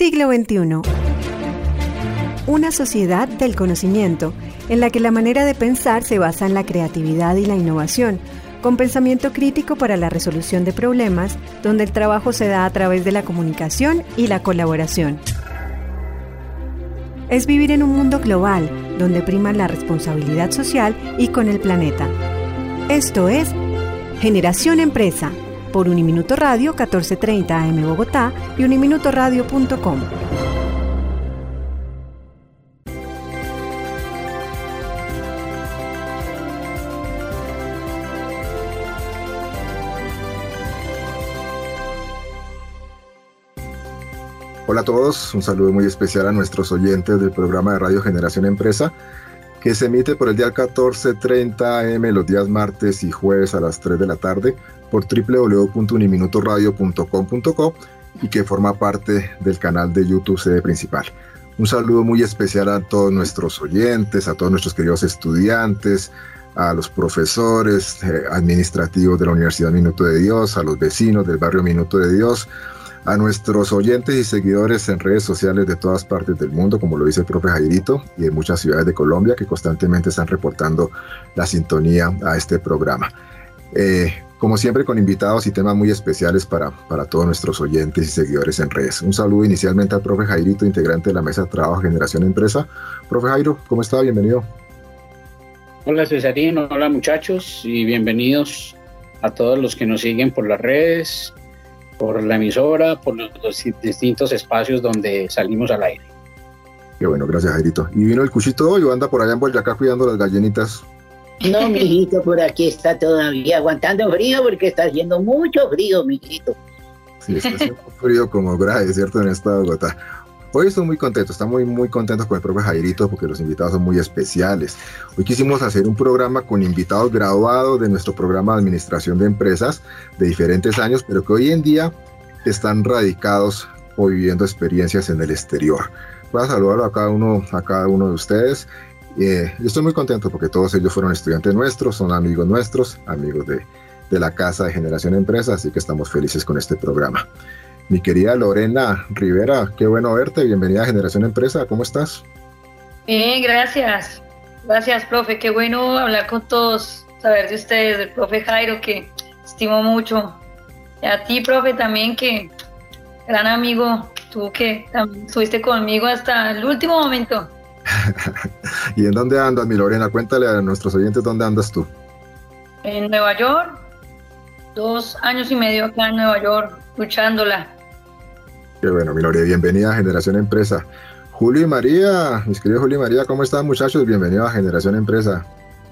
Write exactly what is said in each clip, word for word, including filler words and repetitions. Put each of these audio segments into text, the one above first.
Siglo veintiuno. Una sociedad del conocimiento, en la que la manera de pensar se basa en la creatividad y la innovación, con pensamiento crítico para la resolución de problemas, donde el trabajo se da a través de la comunicación y la colaboración. Es vivir en un mundo global, donde prima la responsabilidad social y con el planeta. Esto es Generación Empresa, por Uniminuto Radio, catorce treinta A M Bogotá y uniminuto radio punto com. Hola a todos, un saludo muy especial a nuestros oyentes del programa de Radio Generación Empresa, que se emite por el día catorce treinta A M los días martes y jueves a las tres de la tarde por doble u doble u doble u punto uniminuto radio punto com punto co y que forma parte del canal de YouTube Sede Principal. Un saludo muy especial a todos nuestros oyentes, a todos nuestros queridos estudiantes, a los profesores eh, administrativos de la Universidad Minuto de Dios, a los vecinos del barrio Minuto de Dios, a nuestros oyentes y seguidores en redes sociales de todas partes del mundo, como lo dice el profe Jairito, y en muchas ciudades de Colombia que constantemente están reportando la sintonía a este programa. Eh, como siempre, con invitados y temas muy especiales para, para todos nuestros oyentes y seguidores en redes. Un saludo inicialmente al profe Jairito, integrante de la Mesa de Trabajo Generación Empresa. Profe Jairo, ¿cómo está? Bienvenido. Hola Cesarino, hola muchachos y bienvenidos a todos los que nos siguen por las redes, por la emisora, por los distintos espacios donde salimos al aire. Qué bueno, gracias Jairito. ¿Y vino el cuchito hoy o anda por allá en Boyacá cuidando las gallinitas? No, mijito, por aquí está todavía aguantando frío porque está haciendo mucho frío, mijito. Sí, está haciendo frío como grave, ¿cierto? En esta Bogotá. Hoy estoy muy contento, estamos muy, muy contentos con el profe Jairito porque los invitados son muy especiales. Hoy quisimos hacer un programa con invitados graduados de nuestro programa de administración de empresas de diferentes años, pero que hoy en día están radicados o viviendo experiencias en el exterior. Voy a saludarlo a cada uno, a cada uno de ustedes. Eh, yo estoy muy contento porque todos ellos fueron estudiantes nuestros, son amigos nuestros, amigos de, de la Casa de Generación Empresa, así que estamos felices con este programa. Mi querida Lorena Rivera, qué bueno verte, bienvenida a Generación Empresa, ¿cómo estás? Bien, gracias, gracias profe, qué bueno hablar con todos, saber de ustedes, del profe Jairo, que estimo mucho, y a ti profe también, que gran amigo, tú que también estuviste conmigo hasta el último momento. ¿Y en dónde andas, mi Lorena? Cuéntale a nuestros oyentes dónde andas tú. En Nueva York, dos años y medio acá en Nueva York, luchándola. Qué bueno, mi Lorena, bienvenida a Generación Empresa. Julio y María, mis queridos Julio y María, ¿cómo están muchachos? Bienvenidos a Generación Empresa.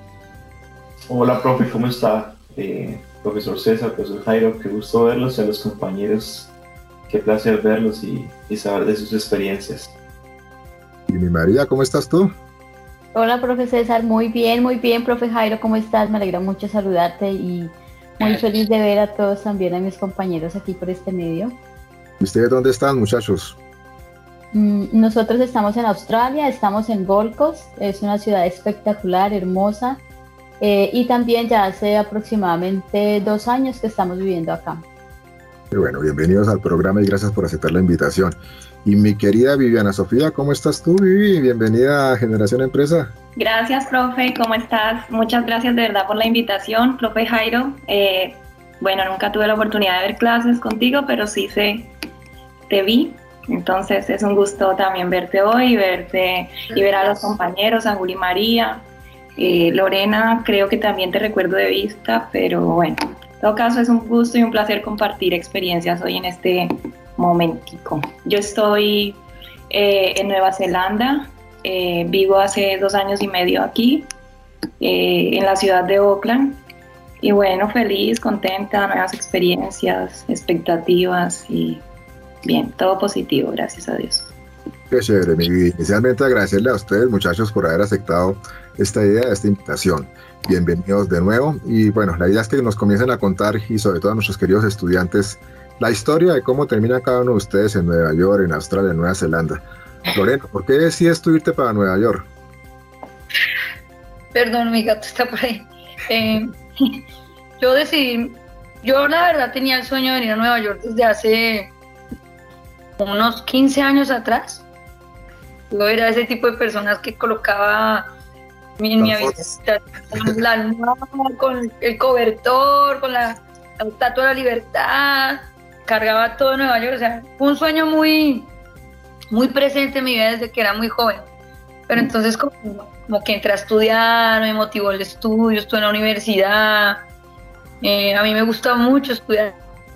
Hola profe, ¿cómo está? Eh, profesor César, profesor Jairo, qué gusto verlos y a los compañeros, qué placer verlos y, y saber de sus experiencias. Y mi María, ¿cómo estás tú? Hola, profe César, muy bien, muy bien, profe Jairo, ¿cómo estás? Me alegra mucho saludarte y muy feliz de ver a todos también, a mis compañeros aquí por este medio. ¿Y ustedes dónde están, muchachos? Mm, nosotros estamos en Australia, estamos en Gold Coast, es una ciudad espectacular, hermosa, eh, y también ya hace aproximadamente dos años que estamos viviendo acá. Y bueno, bienvenidos al programa y gracias por aceptar la invitación. Y mi querida Viviana Sofía, ¿cómo estás tú, Vivi? Bienvenida a Generación Empresa. Gracias, profe, ¿cómo estás? Muchas gracias de verdad por la invitación, profe Jairo. Eh, bueno, nunca tuve la oportunidad de ver clases contigo, pero sí sé, te vi. Entonces es un gusto también verte hoy, verte y ver a los compañeros, a Juli María. Eh, Lorena, creo que también te recuerdo de vista, pero bueno, en todo caso es un gusto y un placer compartir experiencias hoy en este momentico. Yo estoy eh, en Nueva Zelanda, eh, vivo hace dos años y medio aquí, eh, en la ciudad de Auckland, y bueno, feliz, contenta, nuevas experiencias, expectativas y bien, todo positivo, gracias a Dios. Qué chévere, mi vida. Inicialmente agradecerle a ustedes, muchachos, por haber aceptado esta idea, esta invitación. Bienvenidos de nuevo. Y bueno, la idea es que nos comiencen a contar, y sobre todo a nuestros queridos estudiantes, la historia de cómo termina cada uno de ustedes en Nueva York, en Australia, en Nueva Zelanda. Lorena, ¿por qué decides irte para Nueva York? Perdón, mi gato está por ahí. Eh, yo decidí, yo la verdad tenía el sueño de venir a Nueva York desde hace unos quince años atrás. Yo era ese tipo de personas que colocaba en mi habitación la almohada, con el cobertor, con la, la estatua de la libertad, cargaba todo Nueva York. O sea, fue un sueño muy, muy presente en mi vida desde que era muy joven. Pero entonces como, como que entré a estudiar, me motivó el estudio, estuve en la universidad. Eh, a mí me gusta mucho estudiar.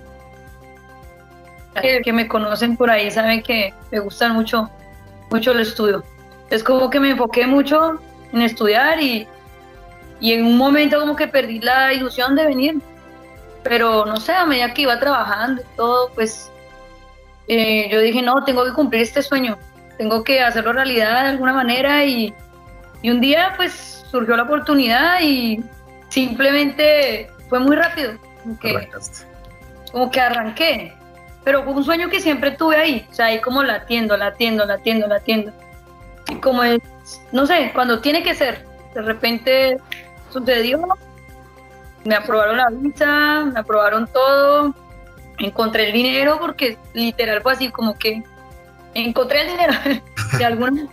Que, que me conocen por ahí saben que me gusta mucho, mucho el estudio. Es como que me enfoqué mucho en estudiar y, y en un momento como que perdí la ilusión de venir. Pero no sé, a medida que iba trabajando y todo, pues eh, yo dije, no, tengo que cumplir este sueño. Tengo que hacerlo realidad de alguna manera y, y un día pues surgió la oportunidad y simplemente fue muy rápido, como que, como que arranqué, pero fue un sueño que siempre tuve ahí, o sea, ahí como latiendo, latiendo, latiendo, latiendo, y como es, no sé, cuando tiene que ser, de repente sucedió, me aprobaron la visa, me aprobaron todo, encontré el dinero porque literal fue así como que encontré el dinero de alguna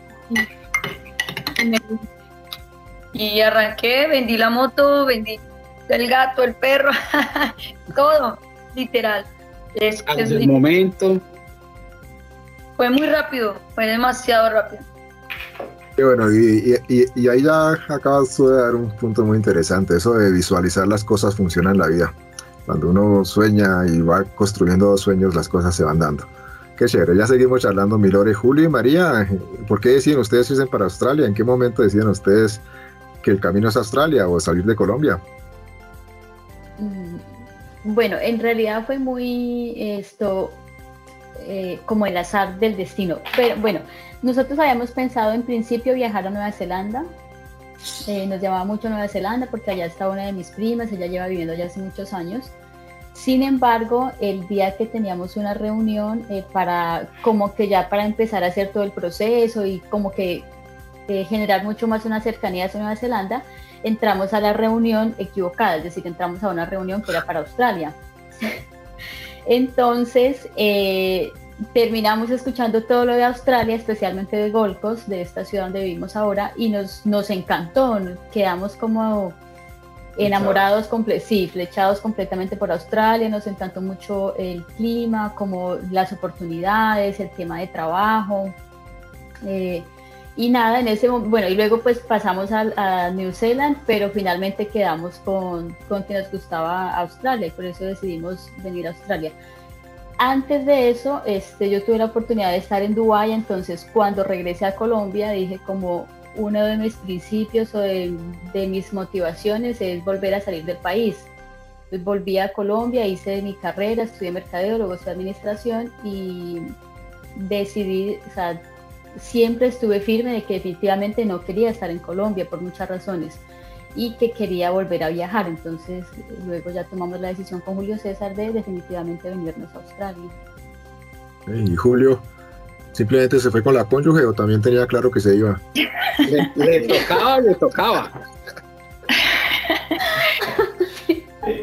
y arranqué, vendí la moto, vendí el gato, el perro, todo, literal. Es, Al es el momento. Fue muy rápido, fue demasiado rápido. Y bueno, y, y, y ahí ya acabas de dar un punto muy interesante, eso de visualizar las cosas funciona en la vida. Cuando uno sueña y va construyendo sueños, las cosas se van dando. Qué chévere, ya seguimos charlando, Milore, Julio y María. ¿Por qué deciden ustedes irse para Australia? ¿En qué momento deciden ustedes que el camino es Australia o salir de Colombia? Bueno, en realidad fue muy esto eh, como el azar del destino. Pero bueno, nosotros habíamos pensado en principio viajar a Nueva Zelanda. Eh, nos llamaba mucho Nueva Zelanda porque allá está una de mis primas, ella lleva viviendo allá hace muchos años. Sin embargo, el día que teníamos una reunión eh, para como que ya para empezar a hacer todo el proceso y como que eh, generar mucho más una cercanía hacia Nueva Zelanda, entramos a la reunión equivocada, es decir, entramos a una reunión que era para Australia. Entonces, eh, terminamos escuchando todo lo de Australia, especialmente de Gold Coast, de esta ciudad donde vivimos ahora, y nos, nos encantó, nos quedamos como enamorados, comple sí, flechados completamente por Australia, nos encantó mucho el clima, como las oportunidades, el tema de trabajo, eh, y nada, en ese momento, bueno, y luego pues pasamos a, a New Zealand, pero finalmente quedamos con, con que nos gustaba Australia, y por eso decidimos venir a Australia. Antes de eso, este, yo tuve la oportunidad de estar en Dubái, entonces cuando regresé a Colombia dije como uno de mis principios o de, de mis motivaciones es volver a salir del país. Entonces, volví a Colombia, hice mi carrera, estudié mercadeo, luego estudié administración y decidí, o sea, siempre estuve firme de que definitivamente no quería estar en Colombia por muchas razones y que quería volver a viajar. Entonces luego ya tomamos la decisión con Julio César de definitivamente venirnos a Australia. ¿Y Julio simplemente se fue con la cónyuge o también tenía claro que se iba? Le, le tocaba, le tocaba. Eh,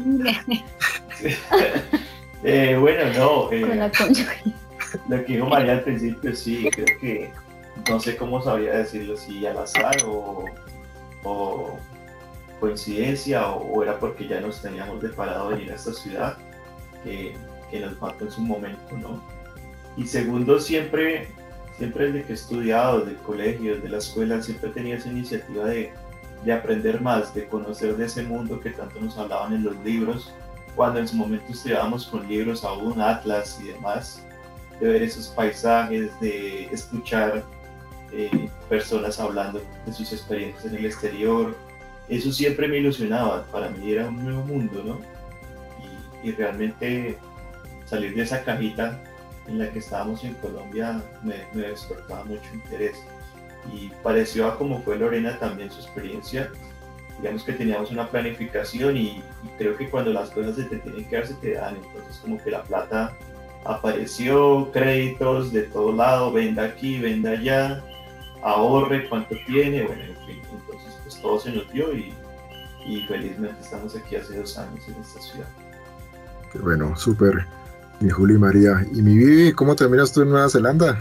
eh, bueno, no. Eh, con la cónyuge. Lo que dijo María al principio, sí, creo que no sé cómo sabría decirlo, si al azar o, o coincidencia o, o era porque ya nos teníamos preparado venir a esta ciudad que, que nos mató en su momento, ¿no? Y segundo, siempre, siempre desde que he estudiado, desde el colegio, desde la escuela, siempre he tenido esa iniciativa de, de aprender más, de conocer de ese mundo que tanto nos hablaban en los libros, cuando en su momento estudiábamos con libros aún, atlas y demás, de ver esos paisajes, de escuchar eh, personas hablando de sus experiencias en el exterior. Eso siempre me ilusionaba, para mí era un nuevo mundo, ¿no? Y, y realmente salir de esa cajita en la que estábamos en Colombia me, me despertaba mucho interés. Y pareció a como fue Lorena también su experiencia. Digamos que teníamos una planificación y, y creo que cuando las cosas se te tienen que dar, se te dan. Entonces como que la plata apareció, créditos de todo lado, venda aquí, venda allá, ahorre cuánto tiene, bueno, en fin, entonces pues todo se nos dio y, y felizmente estamos aquí hace dos años en esta ciudad. Bueno, súper. Mi Juli María. Y mi Vivi, ¿cómo terminas tú en Nueva Zelanda?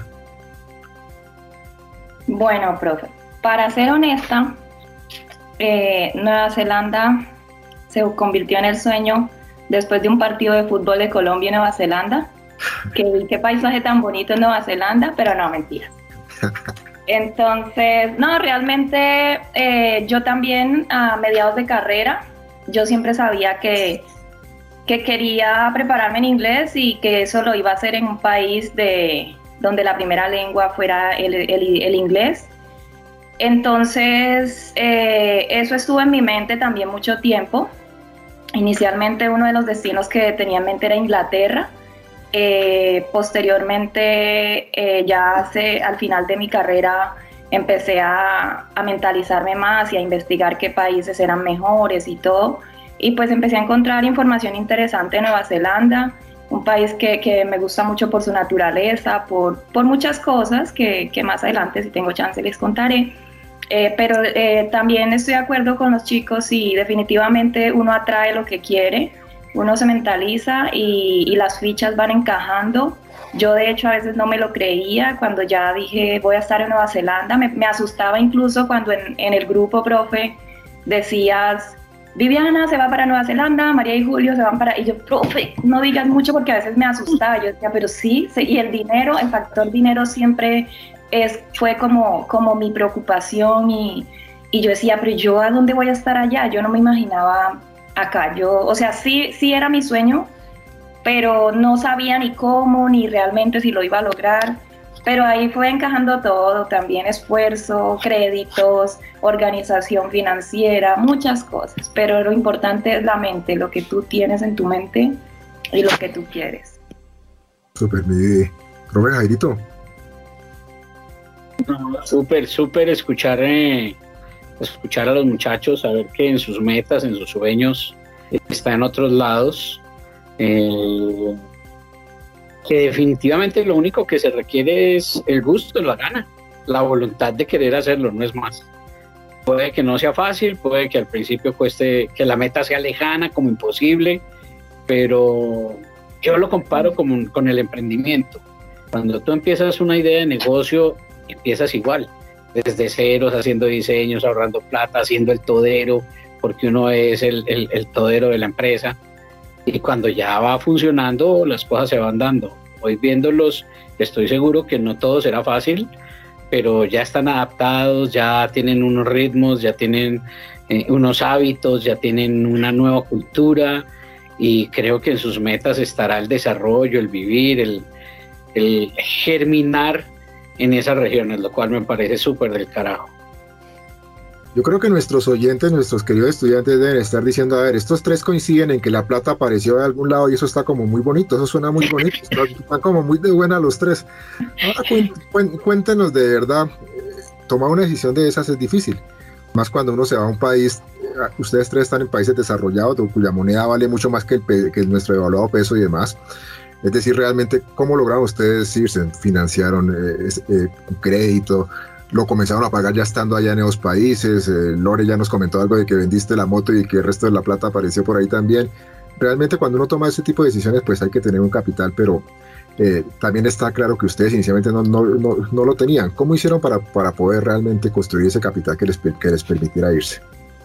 Bueno, profe, para ser honesta, eh, Nueva Zelanda se convirtió en el sueño después de un partido de fútbol de Colombia y Nueva Zelanda, que vi qué paisaje tan bonito en Nueva Zelanda, pero no, mentiras. Entonces, no, realmente eh, yo también a mediados de carrera, yo siempre sabía que, que quería prepararme en inglés y que eso lo iba a hacer en un país de, donde la primera lengua fuera el, el, el inglés. Entonces, eh, eso estuvo en mi mente también mucho tiempo. Inicialmente uno de los destinos que tenía en mente era Inglaterra. Eh, posteriormente, eh, ya hace, al final de mi carrera, empecé a, a mentalizarme más y a investigar qué países eran mejores y todo. Y pues empecé a encontrar información interesante de Nueva Zelanda, un país que, que me gusta mucho por su naturaleza, por, por muchas cosas que, que más adelante, si tengo chance, les contaré. Eh, pero eh, también estoy de acuerdo con los chicos y definitivamente uno atrae lo que quiere, uno se mentaliza y, y las fichas van encajando. Yo de hecho a veces no me lo creía cuando ya dije voy a estar en Nueva Zelanda, me, me asustaba incluso cuando en, en el grupo, profe, decías Viviana se va para Nueva Zelanda, María y Julio se van para... Y yo, profe, no digas mucho porque a veces me asustaba. Yo decía, pero sí, sí. Y el dinero, el factor dinero siempre es, fue como, como mi preocupación y, y yo decía, pero yo ¿a dónde voy a estar allá? Yo no me imaginaba acá. Yo, o sea, sí, sí era mi sueño, pero no sabía ni cómo, ni realmente si lo iba a lograr. Pero ahí fue encajando todo, también esfuerzo, créditos, organización financiera, muchas cosas. Pero lo importante es la mente, lo que tú tienes en tu mente y lo que tú quieres. Súper, mi profe Jairito. No, súper, súper escuchar, eh, escuchar a los muchachos, saber que en sus metas, en sus sueños, está en otros lados. Eh, que definitivamente lo único que se requiere es el gusto, la gana, la voluntad de querer hacerlo, no es más. Puede que no sea fácil, puede que al principio cueste, que la meta sea lejana, como imposible, pero yo lo comparo con, con el emprendimiento. Cuando tú empiezas una idea de negocio, empiezas igual, desde ceros, haciendo diseños, ahorrando plata, haciendo el todero, porque uno es el, el, el todero de la empresa. Y cuando ya va funcionando, las cosas se van dando. Hoy viéndolos, estoy seguro que no todo será fácil, pero ya están adaptados, ya tienen unos ritmos, ya tienen eh, unos hábitos, ya tienen una nueva cultura y creo que en sus metas estará el desarrollo, el vivir, el, el germinar en esas regiones, lo cual me parece súper del carajo. Yo creo que nuestros oyentes, nuestros queridos estudiantes deben estar diciendo, a ver, estos tres coinciden en que la plata apareció de algún lado y eso está como muy bonito, eso suena muy bonito, están, están como muy de buena los tres. Ahora cuéntenos de verdad, tomar una decisión de esas es difícil, más cuando uno se va a un país, ustedes tres están en países desarrollados, cuya moneda vale mucho más que, el, que nuestro devaluado peso y demás. Es decir, realmente, ¿cómo lograron ustedes irse? ¿Financiaron eh, eh, un crédito? ¿Lo comenzaron a pagar ya estando allá en esos países? Eh, Lore ya nos comentó algo de que vendiste la moto y que el resto de la plata apareció por ahí también. Realmente cuando uno toma ese tipo de decisiones pues hay que tener un capital, pero eh, también está claro que ustedes inicialmente no, no, no, no lo tenían. ¿Cómo hicieron para, para poder realmente construir ese capital que les, que les permitiera irse?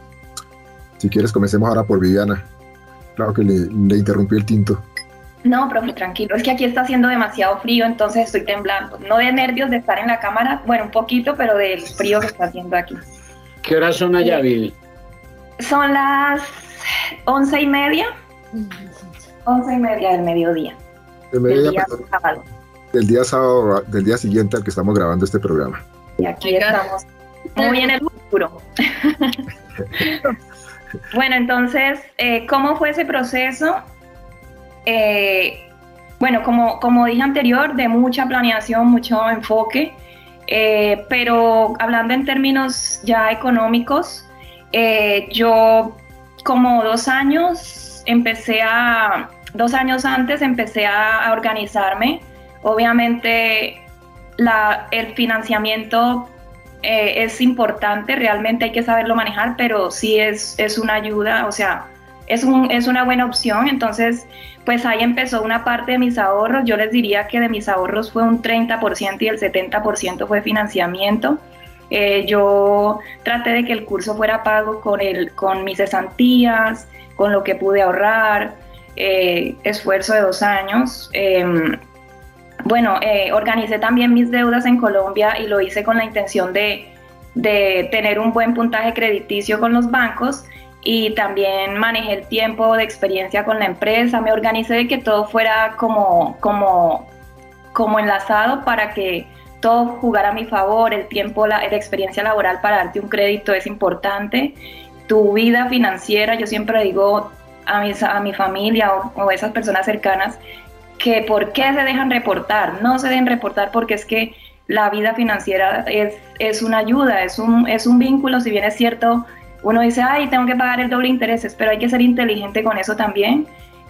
Si quieres comencemos ahora por Viviana. Claro que le, le interrumpí el tinto. No, profe, tranquilo, es que aquí está haciendo demasiado frío, entonces estoy temblando. No de nervios de estar en la cámara, bueno, un poquito, pero del frío que está haciendo aquí. ¿Qué horas son allá, Vivi? Son las once y media, once y media del mediodía. Del mediodía, del día perdón, sábado. Del día sábado, del día siguiente al que estamos grabando este programa. Y aquí estamos muy en el futuro. Bueno, entonces, eh, ¿cómo fue ese proceso? Eh, bueno, como, como dije anterior, de mucha planeación, mucho enfoque, eh, pero hablando en términos ya económicos, eh, yo como dos años empecé a, dos años antes empecé a, a organizarme. Obviamente la, el financiamiento eh, es importante, realmente hay que saberlo manejar, pero sí es, es una ayuda, o sea, es, un, es una buena opción. Entonces, pues ahí empezó una parte de mis ahorros. Yo les diría que de mis ahorros fue un treinta por ciento y el setenta por ciento fue financiamiento. Eh, yo traté de que el curso fuera pago con, el, con mis cesantías, con lo que pude ahorrar, eh, esfuerzo de dos años. Eh, bueno, eh, organicé también mis deudas en Colombia y lo hice con la intención de, de tener un buen puntaje crediticio con los bancos, y también manejé el tiempo de experiencia con la empresa. Me organicé de que todo fuera como, como, como enlazado para que todo jugara a mi favor. El tiempo, la, la experiencia laboral para darte un crédito es importante. Tu vida financiera, yo siempre digo a, mis, a mi familia o, o esas personas cercanas, que por qué se dejan reportar. No se dejen reportar, porque es que la vida financiera es, es una ayuda, es un, es un vínculo. Si bien es cierto, uno dice, ay, tengo que pagar el doble de intereses, pero hay que ser inteligente con eso también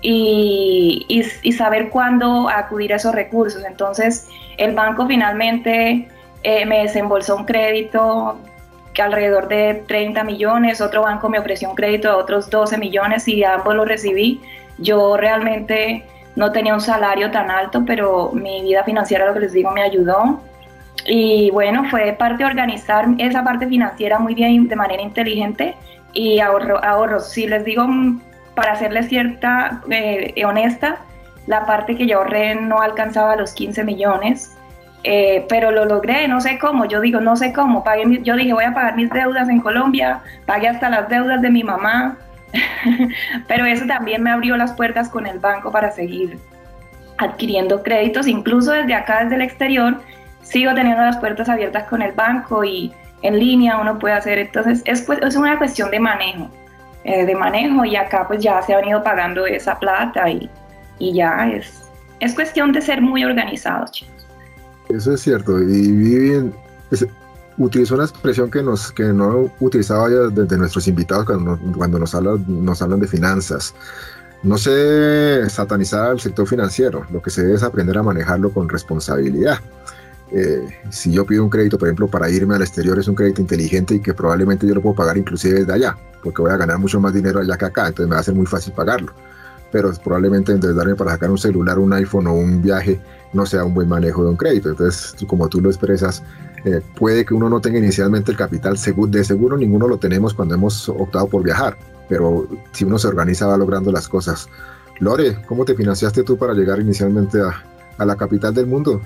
y, y, y saber cuándo acudir a esos recursos. Entonces, el banco finalmente eh, me desembolsó un crédito que alrededor de treinta millones, otro banco me ofreció un crédito de otros doce millones y ambos los recibí. Yo realmente no tenía un salario tan alto, pero mi vida financiera, lo que les digo, me ayudó. Y bueno, fue parte de organizar esa parte financiera muy bien, de manera inteligente, y ahorro, ahorros. Si les digo, para serles cierta, eh, honesta, la parte que yo ahorré no alcanzaba los quince millones, eh, pero lo logré, no sé cómo. Yo digo, no sé cómo, pagué mi, yo dije, voy a pagar mis deudas en Colombia, pagué hasta las deudas de mi mamá, pero eso también me abrió las puertas con el banco para seguir adquiriendo créditos, incluso desde acá, desde el exterior. Sigo teniendo las puertas abiertas con el banco y en línea uno puede hacer. Entonces es, es una cuestión de manejo, eh, de manejo, y acá pues ya se han ido pagando esa plata y, y ya es, es cuestión de ser muy organizados, chicos. Eso es cierto, y Vivian es, utilizó una expresión que, nos, que no utilizaba ya desde nuestros invitados cuando, cuando nos, hablan, nos hablan de finanzas. No sé satanizar al sector financiero, lo que se debe es aprender a manejarlo con responsabilidad. Eh, si yo pido un crédito, por ejemplo, para irme al exterior, es un crédito inteligente y que probablemente yo lo puedo pagar inclusive desde allá, porque voy a ganar mucho más dinero allá que acá, entonces me va a ser muy fácil pagarlo. Pero probablemente endeudarme para sacar un celular, un iPhone o un viaje no sea un buen manejo de un crédito. Entonces, como tú lo expresas, eh, puede que uno no tenga inicialmente el capital, de seguro ninguno lo tenemos cuando hemos optado por viajar, pero si uno se organiza va logrando las cosas. Lore, ¿cómo te financiaste tú para llegar inicialmente a, a la capital del mundo?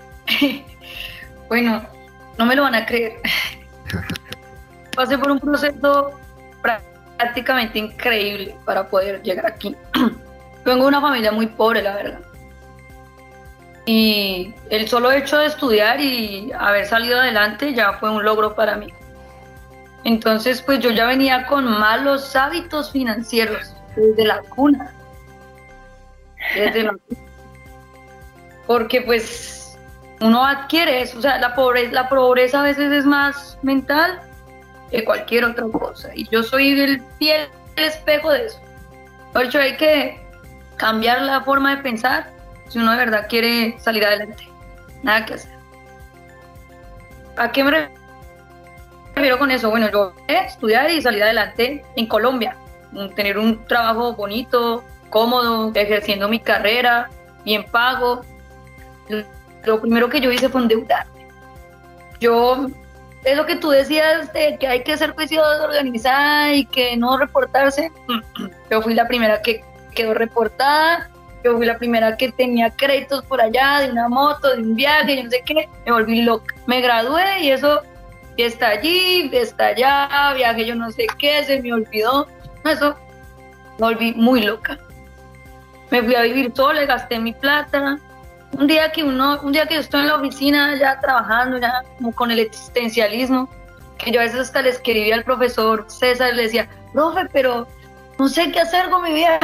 Bueno, no me lo van a creer. Pasé por un proceso prácticamente increíble para poder llegar aquí. Vengo de una familia muy pobre, la verdad. Y el solo hecho de estudiar y haber salido adelante ya fue un logro para mí. Entonces, pues yo ya venía con malos hábitos financieros desde la cuna. Desde la cuna. Porque pues uno adquiere eso, o sea, la pobreza, la pobreza a veces es más mental que cualquier otra cosa, y yo soy el fiel espejo de eso. Por hecho, hay que cambiar la forma de pensar si uno de verdad quiere salir adelante. Nada que hacer. ¿A qué me refiero con eso? Bueno, yo voy a estudiar y salir adelante en Colombia, tener un trabajo bonito, cómodo, ejerciendo mi carrera, bien pago. Lo primero que yo hice fue endeudarme. Yo, es lo que tú decías de que hay que ser juiciosa, organizada y que no reportarse. Yo fui la primera que quedó reportada, yo fui la primera que tenía créditos por allá, de una moto, de un viaje, yo no sé qué, me volví loca. Me gradué y eso, está allí, está allá, viaje yo no sé qué, se me olvidó. Eso, me volví muy loca. Me fui a vivir sola, gasté mi plata. Un día que uno, un día que yo estoy en la oficina ya trabajando, ya como con el existencialismo, que yo a veces hasta le escribía al profesor César, le decía, profe, pero no sé qué hacer con mi vida.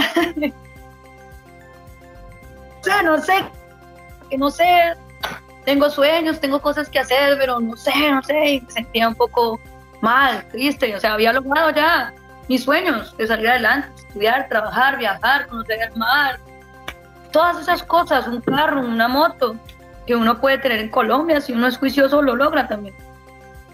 O sea, no sé, que no sé, tengo sueños, tengo cosas que hacer, pero no sé, no sé, y me sentía un poco mal, triste. O sea, había logrado ya mis sueños de salir adelante, estudiar, trabajar, viajar, conocer el mar, todas esas cosas, un carro, una moto, que uno puede tener en Colombia, si uno es juicioso lo logra también.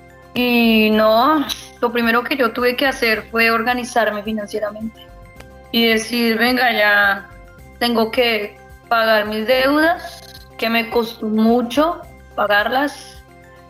Y no, lo primero que yo tuve que hacer fue organizarme financieramente. y decir, venga, ya tengo que pagar mis deudas, que me costó mucho pagarlas.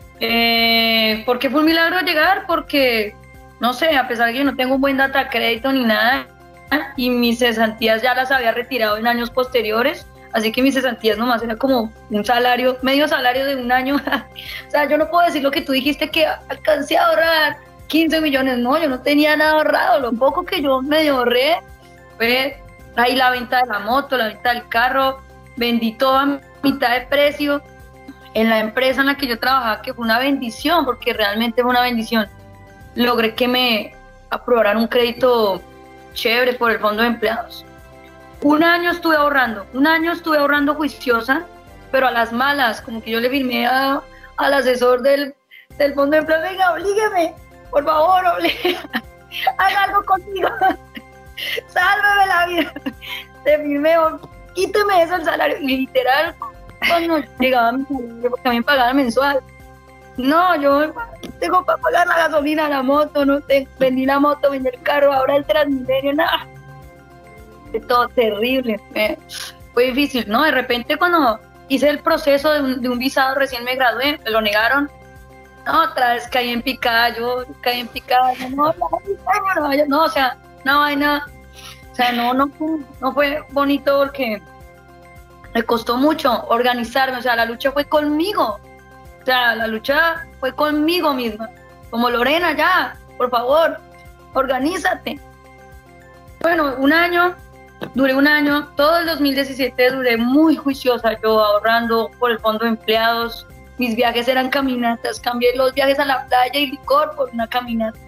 Eh, porque fue un milagro llegar, porque, no sé, a pesar de que yo no tengo un buen data crédito ni nada, y mis cesantías ya las había retirado en años posteriores, así que mis cesantías nomás era como un salario, medio salario de un año. O sea, yo no puedo decir lo que tú dijiste, que alcancé a ahorrar quince millones, no, yo no tenía nada ahorrado, lo poco que yo medio ahorré fue ahí la venta de la moto, la venta del carro, vendí todo a mitad de precio en la empresa en la que yo trabajaba, que fue una bendición, porque realmente fue una bendición. Logré que me aprobaran un crédito chévere por el fondo de empleados. Un año estuve ahorrando, un año estuve ahorrando juiciosa, pero a las malas, como que yo le firmé a, al asesor del, del fondo de empleados, venga, oblígueme, por favor, oblígueme, haga algo conmigo, sálveme la vida, te firmé, quíteme eso el salario, y literal, cuando llegaba mi salario, porque a mí me pagaban mensual, no, yo tengo para pagar la gasolina, la moto, no tengo, vendí la moto, vendí el carro, ahora el Transmilenio, nada. Todo terrible, eh, fue difícil, ¿no? De repente cuando hice el proceso de un, de un visado, recién me gradué, me lo negaron, no, otra vez caí en picada, yo caí en picada, no, no, no, no, no, o sea, no vaina, o sea, no, no, no fue bonito porque me costó mucho organizarme, o sea, la lucha fue conmigo, o sea, la lucha fue conmigo misma, como Lorena, ya, por favor, organízate. Bueno, un año, duré un año, todo el dos mil diecisiete duré muy juiciosa, yo ahorrando por el fondo de empleados, mis viajes eran caminatas, cambié los viajes a la playa y licor por una caminata,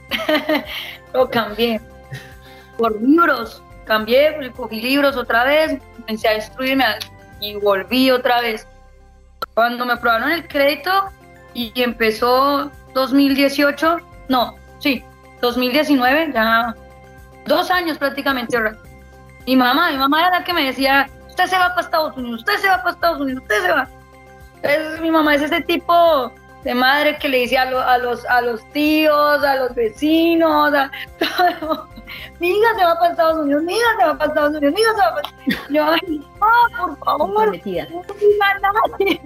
lo cambié, por libros, cambié, cogí libros otra vez, comencé a instruirme y volví otra vez. Cuando me aprobaron el crédito y empezó dos mil dieciocho, no, sí, dos mil diecinueve, ya dos años prácticamente ahorrando. Mi mamá, mi mamá era la que me decía, usted se va para Estados Unidos, usted se va para Estados Unidos, usted se va. Entonces, mi mamá es ese tipo de madre que le dice a, lo, a, los, a los tíos, a los vecinos, a todo. Mi hija se va para Estados Unidos, mi hija se va para Estados Unidos, mi hija se va para Estados Unidos. Yo, ay, no, por favor, no diga nadie.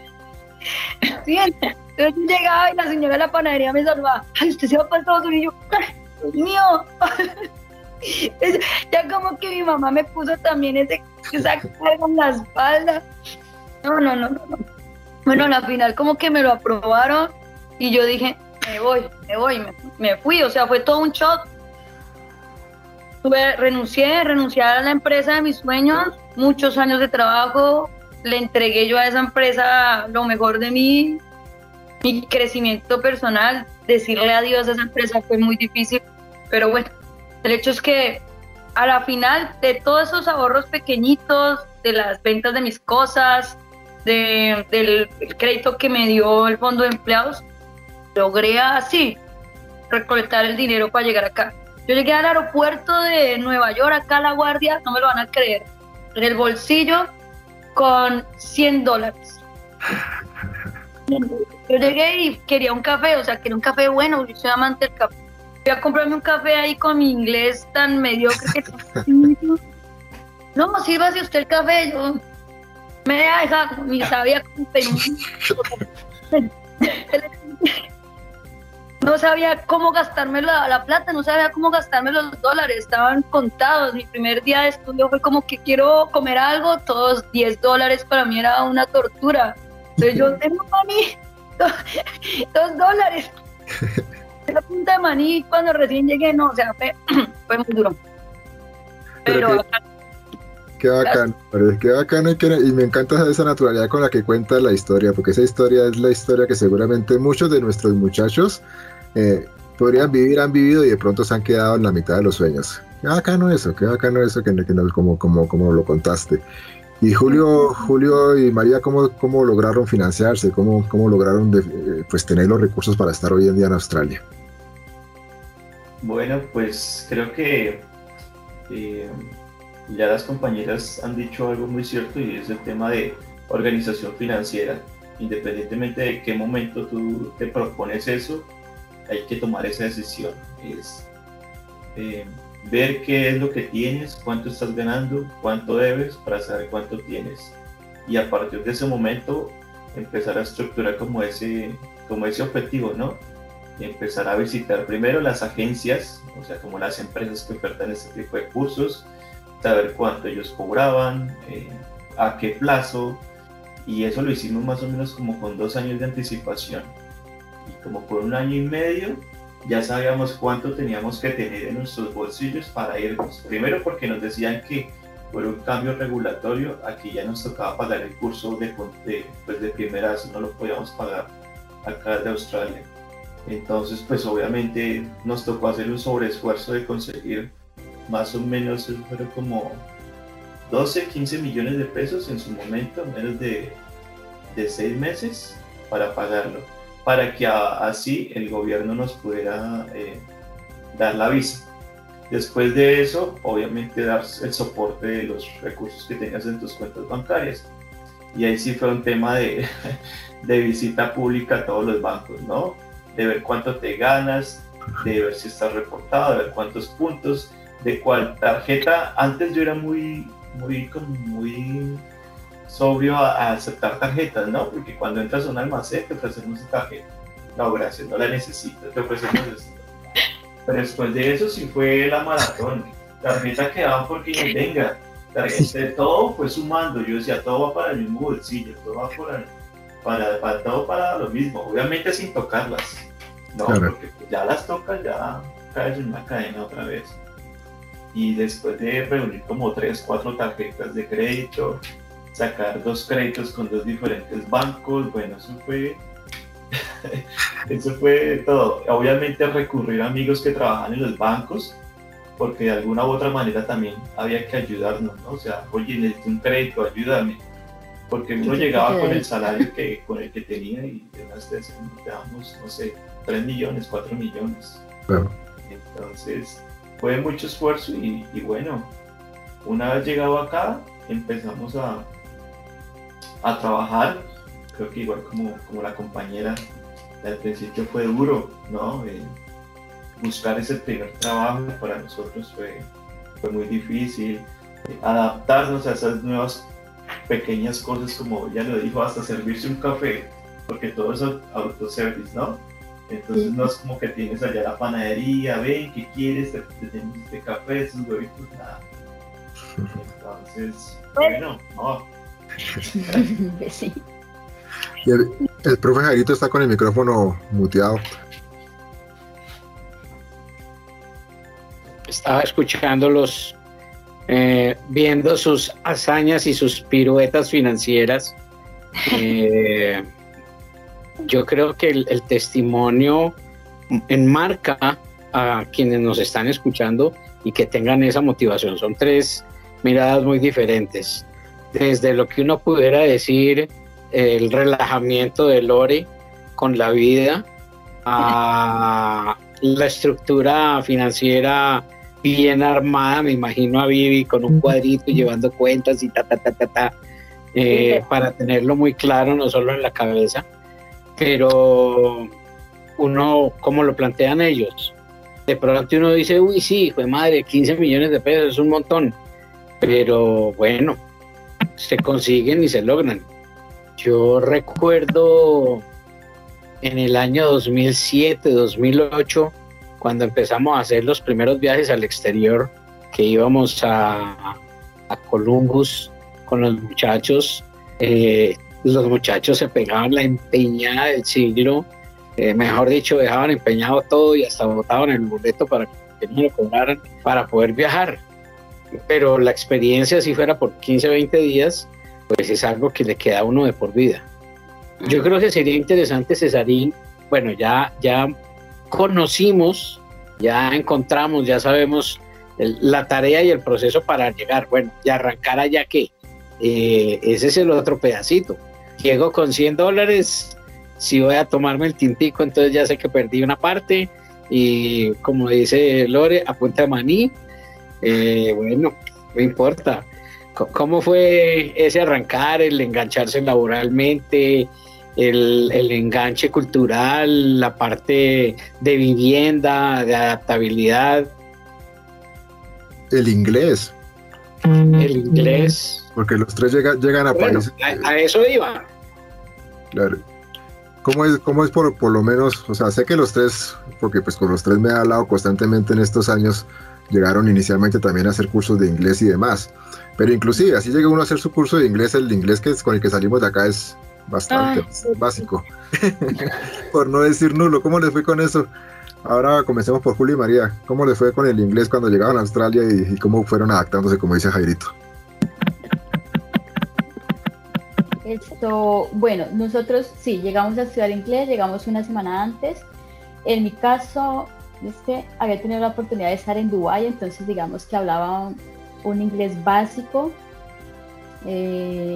Sí, entonces yo llegaba y la señora de la panadería me salvaba, ay, usted se va para Estados Unidos, yo, ay, Dios mío. Ya como que mi mamá me puso también ese, esa carga en la espalda. No, no, no, no. Bueno, al final como que me lo aprobaron y yo dije, me voy, me voy, me, me fui, o sea, fue todo un shock. Tuve, renuncié, renuncié a la empresa de mis sueños, muchos años de trabajo, le entregué yo a esa empresa lo mejor de mí, mi crecimiento personal, decirle adiós a esa empresa fue muy difícil, pero bueno, el hecho es que a la final de todos esos ahorros pequeñitos, de las ventas de mis cosas, de, del crédito que me dio el fondo de empleados, logré así recolectar el dinero para llegar acá. Yo llegué al aeropuerto de Nueva York, acá a La Guardia, no me lo van a creer, en el bolsillo con cien dólares. Yo llegué y quería un café, o sea, quería un café bueno, yo soy amante del café. Voy a comprarme un café ahí con mi inglés tan mediocre que... No, sírvase usted el café, yo me deja, ni sabía cómo no sabía cómo gastarme la, la plata, no sabía cómo gastarme los dólares, estaban contados. Mi primer día de estudio fue como que quiero comer algo, todos diez dólares para mí era una tortura. Entonces yo tengo para mí dos, dos dólares. La punta de maní cuando recién llegué, no, o sea, fue, fue muy duro. Pero, Pero qué, qué bacán, qué bacán y, que, y me encanta esa naturalidad con la que cuentas la historia, porque esa historia es la historia que seguramente muchos de nuestros muchachos eh, podrían vivir, han vivido y de pronto se han quedado en la mitad de los sueños. Qué bacano eso, qué bacano eso que, que como, como, como lo contaste. Y Julio, Julio y María, ¿cómo, cómo lograron financiarse? ¿Cómo, cómo lograron de, pues, tener los recursos para estar hoy en día en Australia? Bueno, pues creo que eh, ya las compañeras han dicho algo muy cierto y es el tema de organización financiera. Independientemente de qué momento tú te propones eso, hay que tomar esa decisión. Es, eh, ver qué es lo que tienes, cuánto estás ganando, cuánto debes, para saber cuánto tienes. Y a partir de ese momento empezar a estructurar como ese, como ese objetivo, ¿no? Y empezar a visitar primero las agencias, o sea, como las empresas que ofertan este tipo de cursos, saber cuánto ellos cobraban, eh, a qué plazo, y eso lo hicimos más o menos como con dos años de anticipación. Y como por un año y medio ya sabíamos cuánto teníamos que tener en nuestros bolsillos para irnos. Primero porque nos decían que por un cambio regulatorio aquí ya nos tocaba pagar el curso de, de, pues de primerazo, no lo podíamos pagar acá de Australia. Entonces pues obviamente nos tocó hacer un sobreesfuerzo de conseguir más o menos, fueron como doce, quince millones de pesos en su momento, menos de, de seis meses para pagarlo, para que a, así el gobierno nos pudiera eh, dar la visa. Después de eso, obviamente dar el soporte de los recursos que tenías en tus cuentas bancarias. Y ahí sí fue un tema de, de visita pública a todos los bancos, ¿no? De ver cuánto te ganas, de ver si estás reportado, de ver cuántos puntos, de cuál tarjeta. Antes yo era muy, muy, como muy sobrio a, a aceptar tarjetas, ¿no? Porque cuando entras a un almacén te ofrecemos una tarjeta. No, gracias, no la necesito, te ofrecemos esto. Pero después de eso sí fue la maratón. Tarjeta que daban porque no venga. Tarjeta, todo fue sumando. Yo decía, todo va para el mismo bolsillo, todo va para, para, para, todo para lo mismo. Obviamente sin tocarlas, ¿no? Claro. Porque pues ya las tocas, ya caes en una cadena otra vez. Y después de reunir como tres, cuatro tarjetas de crédito, sacar dos créditos con dos diferentes bancos, bueno, eso fue... eso fue todo. Obviamente recurrir a amigos que trabajan en los bancos, porque de alguna u otra manera también había que ayudarnos, ¿no? O sea, oye, necesito un crédito, ayúdame. Porque uno llegaba con el salario que, con el que tenía y de unas veces nos quedamos, no sé, tres millones, cuatro millones. Claro. Entonces, fue mucho esfuerzo y, y bueno, una vez llegado acá, empezamos a, a trabajar. Creo que igual como, como la compañera, al principio fue duro, ¿no? Eh, buscar ese primer trabajo para nosotros fue, fue muy difícil. Eh, adaptarnos a esas nuevas pequeñas cosas, como ya lo dijo, hasta servirse un café, porque todo es autoservice, ¿no? Entonces no es como que tienes allá la panadería, ven, ¿qué quieres? Te, te tenemos este café, esos huevitos, nada. Entonces, bueno, no. Sí. Y el, el profe Jairito está con el micrófono muteado. Estaba escuchándolos, eh, viendo sus hazañas y sus piruetas financieras. Eh, yo creo que el, el testimonio enmarca a quienes nos están escuchando y que tengan esa motivación. Son tres miradas muy diferentes. Desde lo que uno pudiera decir, el relajamiento de Lore con la vida, a la estructura financiera bien armada. Me imagino a Vivi con un cuadrito llevando cuentas y ta, ta, ta, ta, ta, eh, sí, para tenerlo muy claro, no solo en la cabeza, pero uno, como lo plantean ellos, de pronto uno dice, uy, sí, hijo de madre, quince millones de pesos es un montón, pero bueno, se consiguen y se logran. Yo recuerdo en el año dos mil siete, dos mil ocho, cuando empezamos a hacer los primeros viajes al exterior, que íbamos a, a Columbus con los muchachos. Eh, los muchachos se pegaban la empeñada del siglo, eh, mejor dicho, dejaban empeñado todo y hasta botaban el boleto para que no lo cobraran para poder viajar. Pero la experiencia, si fuera por quince, veinte días, pues es algo que le queda a uno de por vida. Yo creo que sería interesante, Cesarín, bueno, ya, ya conocimos, ya encontramos, ya sabemos el, la tarea y el proceso para llegar, bueno, y arrancar allá que eh, ese es el otro pedacito. Llego con cien dólares, si voy a tomarme el tintico, entonces ya sé que perdí una parte, y como dice Lore, a punta de maní, eh, bueno, no importa. ¿Cómo fue ese arrancar, el engancharse laboralmente, el, el enganche cultural, la parte de vivienda, de adaptabilidad? el inglés. El inglés. Porque los tres llega, llegan a Bueno, países. a, a eso iba. Claro. ¿Cómo es, cómo es por, por lo menos? O sea, sé que los tres, porque pues con los tres me he hablado constantemente en estos años, llegaron inicialmente también a hacer cursos de inglés y demás. Pero inclusive, así llega uno a hacer su curso de inglés, el inglés que es con el que salimos de acá es bastante Ay, sí. básico. Por no decir nulo. ¿Cómo les fue con eso? Ahora comencemos por Julio y María. ¿Cómo les fue con el inglés cuando llegaron a Australia y, y cómo fueron adaptándose, como dice Jairito? Esto, bueno, nosotros sí, llegamos a estudiar inglés, llegamos una semana antes. En mi caso, es que había tenido la oportunidad de estar en Dubái, entonces digamos que hablaba un, un inglés básico. Eh,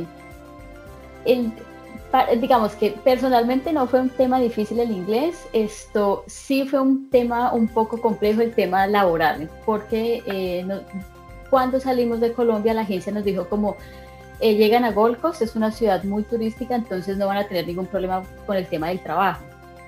el, pa, digamos que personalmente no fue un tema difícil el inglés, esto sí fue un tema un poco complejo, el tema laboral, porque eh, no, cuando salimos de Colombia la agencia nos dijo como Eh, llegan a Gold Coast, es una ciudad muy turística, entonces no van a tener ningún problema con el tema del trabajo.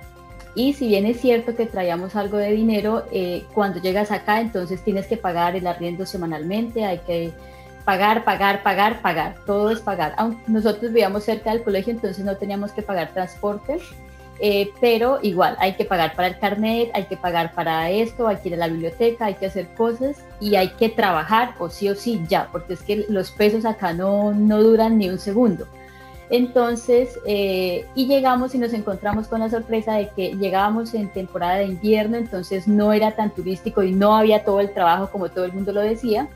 Y si bien es cierto que traíamos algo de dinero, eh, cuando llegas acá entonces tienes que pagar el arriendo semanalmente, hay que pagar, pagar, pagar, pagar, todo es pagar. Aunque nosotros vivíamos cerca del colegio, entonces no teníamos que pagar transporte, eh, pero igual hay que pagar para el carnet, hay que pagar para esto, hay que ir a la biblioteca, hay que hacer cosas y hay que trabajar o sí o sí ya, porque es que los pesos acá no, no duran ni un segundo. Entonces, eh, y llegamos y nos encontramos con la sorpresa de que llegábamos en temporada de invierno, entonces no era tan turístico y no había todo el trabajo como todo el mundo lo decía.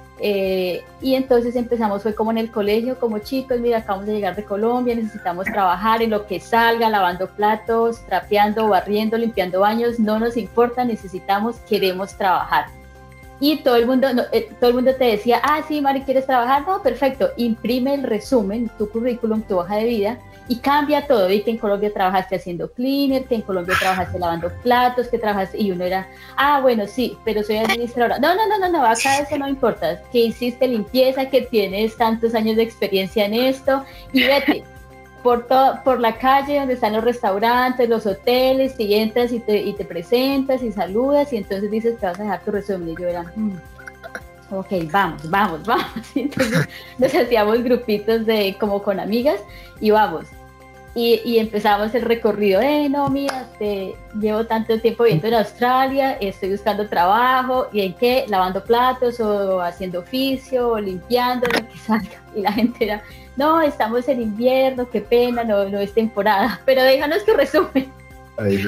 Eh, y entonces empezamos, fue como en el colegio, como chicos, mira, acabamos de llegar de Colombia, necesitamos trabajar en lo que salga, lavando platos, trapeando, barriendo, limpiando baños, no nos importa, necesitamos, queremos trabajar. Y todo el mundo, no, eh, todo el mundo te decía, ah, sí, Mari, ¿quieres trabajar? No, perfecto, imprime el resumen, tu currículum, tu hoja de vida, y cambia todo, y que en Colombia trabajaste haciendo cleaner, que en Colombia trabajaste lavando platos, que trabajaste, y uno era, ah, bueno, sí, pero soy administradora. No, no, no, no, no, acá eso no importa, que hiciste limpieza, que tienes tantos años de experiencia en esto, y vete por, todo, por la calle donde están los restaurantes, los hoteles, y entras y te, y te presentas y saludas, y entonces dices que vas a dejar tu resumen, y yo era, mm, ok, vamos, vamos, vamos. Entonces nos hacíamos grupitos de como con amigas y vamos. Y, y empezamos el recorrido, eh, no, mira, te, llevo tanto tiempo viviendo en Australia, estoy buscando trabajo, ¿y en qué? Lavando platos o haciendo oficio o limpiando, lo que salga. Y la gente era, no, estamos en invierno, qué pena, no, no es temporada, pero déjanos tu resumen. Ay,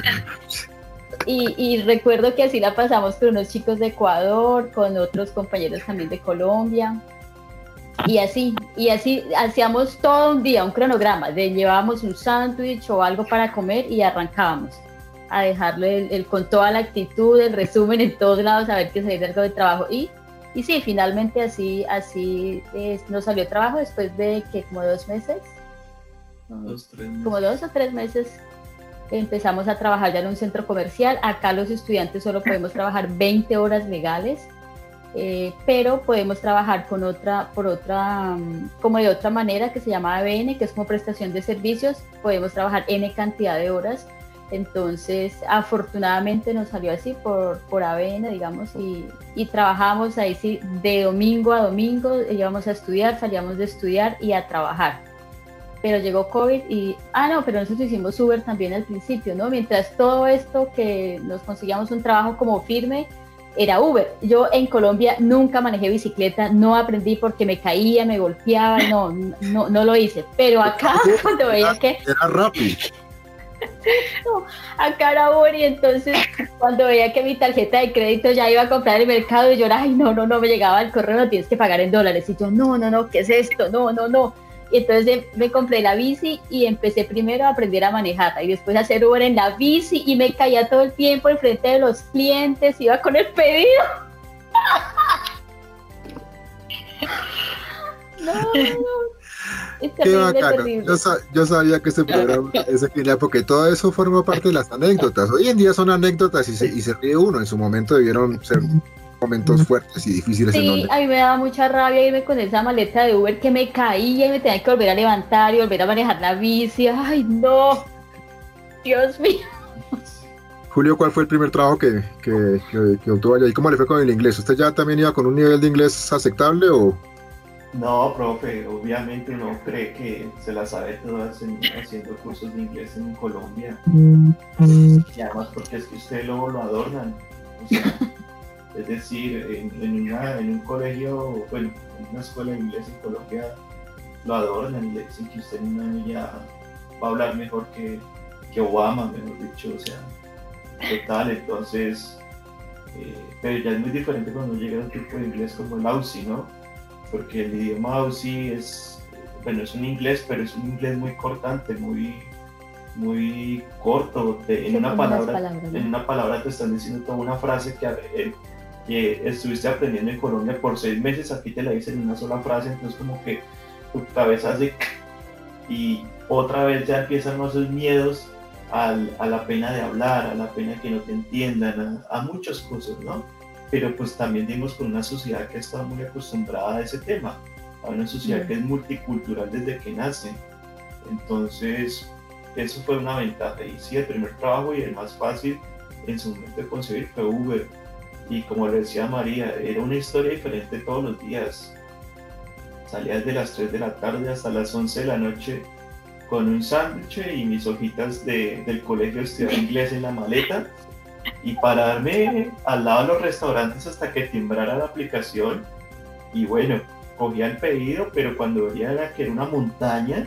y, y recuerdo que así la pasamos con unos chicos de Ecuador, con otros compañeros también de Colombia. Y así, y así hacíamos todo un día, un cronograma, de llevábamos un sándwich o algo para comer y arrancábamos a dejarlo el, el, con toda la actitud, el resumen en todos lados, a ver que salía algo de trabajo. Y, y sí, finalmente así, así eh, nos salió trabajo después de que como dos meses, dos, tres meses. como dos o tres meses empezamos a trabajar ya en un centro comercial. Acá los estudiantes solo podemos trabajar veinte horas legales. Eh, pero podemos trabajar con otra, por otra, como de otra manera que se llama A B N, que es como prestación de servicios, podemos trabajar N cantidad de horas, entonces afortunadamente nos salió así por, por A B N, digamos, y, y trabajamos ahí sí de domingo a domingo, íbamos a estudiar, salíamos de estudiar y a trabajar, pero llegó COVID y, ah no, pero nosotros hicimos Uber también al principio, ¿no? Mientras todo esto que nos conseguíamos un trabajo como firme, era Uber. Yo en Colombia nunca manejé bicicleta, no aprendí porque me caía, me golpeaba, no, no, no lo hice. Pero acá cuando veía que... Era rápido. No, acá era Uber y entonces cuando veía que mi tarjeta de crédito ya iba a comprar el mercado y yo era, ay no, no, no, me llegaba el correo, no tienes que pagar en dólares. Y yo, no, no, no, ¿qué es esto? No, no, no. Y entonces me compré la bici y empecé primero a aprender a manejarla y después a hacer Uber en la bici y me caía todo el tiempo en frente de los clientes, iba con el pedido. No, no, es Qué terrible, bacano. terrible. Yo, sa yo sabía que este programa es genial porque todo eso forma parte de las anécdotas. Hoy en día son anécdotas y se, y se ríe uno. En su momento debieron ser momentos fuertes y difíciles. Sí, en donde... a mí me daba mucha rabia irme con esa maleta de Uber que me caía y me tenía que volver a levantar y volver a manejar la bici. Ay, no, Dios mío. Julio, ¿cuál fue el primer trabajo que, que, que, que obtuvo allá? ¿Y cómo le fue con el inglés? ¿Usted ya también iba con un nivel de inglés aceptable o...? No, profe, obviamente no cree que se las sabe todas en, haciendo cursos de inglés en Colombia. Y además porque es que ustedes luego lo adornan. O sea, es decir, en, en, una, en un colegio, bueno, en una escuela de inglés en Colombia, lo adornan y le dicen que usted en un año ya va a hablar mejor que, que Obama, mejor dicho, o sea, total. Entonces, eh, pero ya es muy diferente cuando llega un tipo de inglés como el Aussie, ¿no? Porque el idioma Aussie es, bueno, es un inglés, pero es un inglés muy cortante, muy, muy corto. De, en, una palabra, palabras, ¿no? en una palabra te están diciendo toda una frase que, eh, que estuviste aprendiendo en Colombia por seis meses, aquí te la dicen en una sola frase, entonces como que tu cabeza hace y otra vez ya empiezan esos miedos al, a la pena de hablar, a la pena que no te entiendan, a, a muchas cosas, ¿no? Pero pues también vivimos con una sociedad que está muy acostumbrada a ese tema, a una sociedad que es multicultural desde que nace. Entonces, eso fue una ventaja. Y sí, el primer trabajo y el más fácil en su momento de conseguir fue Uber. Y como le decía María, era una historia diferente todos los días. Salía desde las tres de la tarde hasta las once de la noche con un sándwich y mis hojitas de, del colegio de estudiar inglés en la maleta. Y pararme al lado de los restaurantes hasta que timbrara la aplicación y bueno, cogía el pedido, pero cuando veía que era una montaña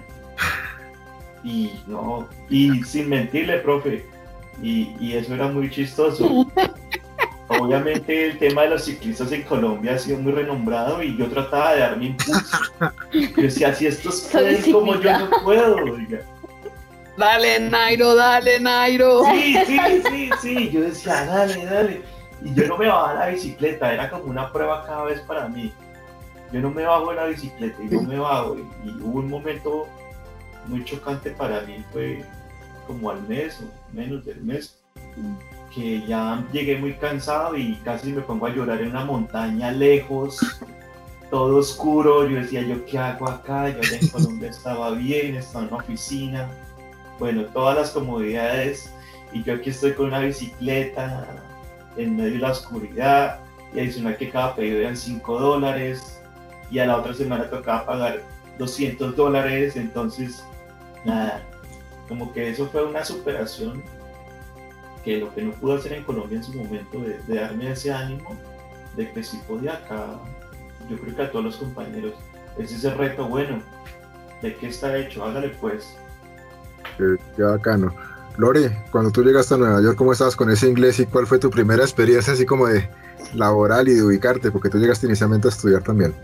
y no, y sin mentirle, profe, y, y eso era muy chistoso. Obviamente el tema de los ciclistas en Colombia ha sido muy renombrado y yo trataba de darme impulso. Yo decía, si estos pueden como yo no puedo, oiga. Dale, Nairo, dale, Nairo. Sí, sí, sí, sí. Yo decía, dale, dale. Y yo no me bajaba la bicicleta, era como una prueba cada vez para mí. Yo no me bajo de la bicicleta y no me bajo. Y, y hubo un momento muy chocante para mí, fue como al mes o menos del mes, que ya llegué muy cansado y casi me pongo a llorar en una montaña lejos, todo oscuro. Yo decía, ¿yo qué hago acá? Yo allá en Colombia estaba bien, estaba en una oficina. Bueno, todas las comodidades y yo aquí estoy con una bicicleta en medio de la oscuridad y adicional que cada pedido eran cinco dólares y a la otra semana tocaba pagar doscientos dólares, entonces nada, como que eso fue una superación que lo que no pude hacer en Colombia en su momento de, de darme ese ánimo de que sí podía acá, yo creo que a todos los compañeros, es ese reto, bueno, ¿de qué está hecho? Hágale pues. Qué, qué bacano. Lore, cuando tú llegaste a Nueva York, ¿cómo estabas con ese inglés y cuál fue tu primera experiencia así como de laboral y de ubicarte? Porque tú llegaste inicialmente a estudiar también.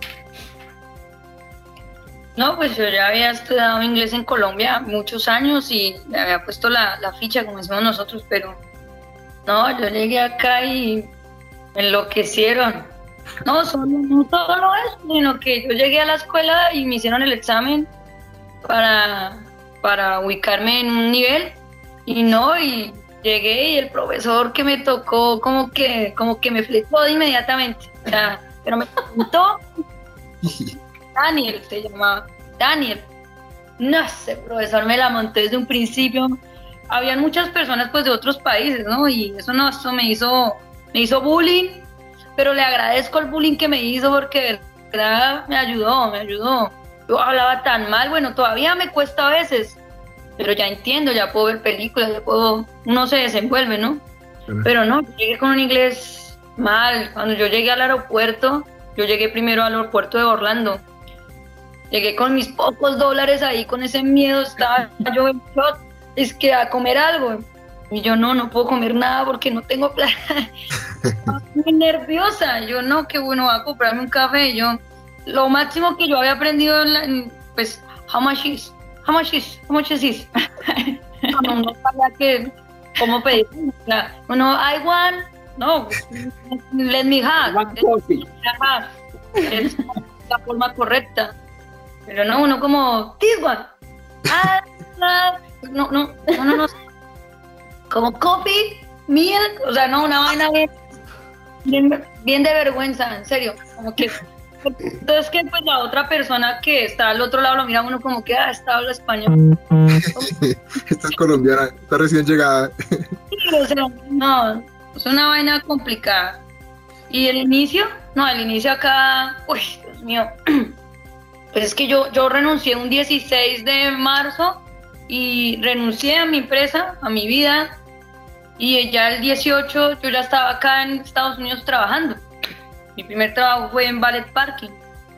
No, pues yo ya había estudiado inglés en Colombia muchos años y me había puesto la, la ficha, como decimos nosotros, pero no, yo llegué acá y me enloquecieron. No, solo, no solo eso, sino que yo llegué a la escuela y me hicieron el examen para... para ubicarme en un nivel y no, y llegué y el profesor que me tocó como que como que me flechó de inmediatamente, o sea, pero me preguntó, Daniel se llamaba, Daniel, no sé, profesor me la monté desde un principio, habían muchas personas pues de otros países, ¿no? Y eso no, eso me hizo, me hizo bullying, pero le agradezco el bullying que me hizo porque de verdad me ayudó, me ayudó. Yo hablaba tan mal, bueno, todavía me cuesta a veces, pero ya entiendo, ya puedo ver películas, ya puedo, uno se desenvuelve, ¿no? Sí. Pero no, llegué con un inglés mal. Cuando yo llegué al aeropuerto, yo llegué primero al aeropuerto de Orlando. Llegué con mis pocos dólares ahí, con ese miedo, estaba yo en shot, es que a comer algo. Y yo no, no puedo comer nada porque no tengo plata. Estaba muy nerviosa. Yo no, qué bueno, voy a comprarme un café. Yo, lo máximo que yo había aprendido, en la, en, pues, how much is, how much is, how much is this? No, no sabía que, cómo pedir. O sea, uno, I want, no, let me have. One coffee. Es la forma correcta. Pero no, uno como, this one. Ah, ah, no, no, no, no, no. Como coffee, milk, o sea, no, una vaina bien, bien de vergüenza, en serio. Como que, entonces que pues la otra persona que está al otro lado lo mira uno como que, ah, esta habla español. Esta es colombiana, está recién llegada. Sí, o sea, no, es una vaina complicada. ¿Y el inicio? No, el inicio acá, uy, Dios mío. Pues es que yo, yo renuncié un dieciséis de marzo y renuncié a mi empresa, a mi vida, y ya el dieciocho yo ya estaba acá en Estados Unidos trabajando. Mi primer trabajo fue en Valet Parking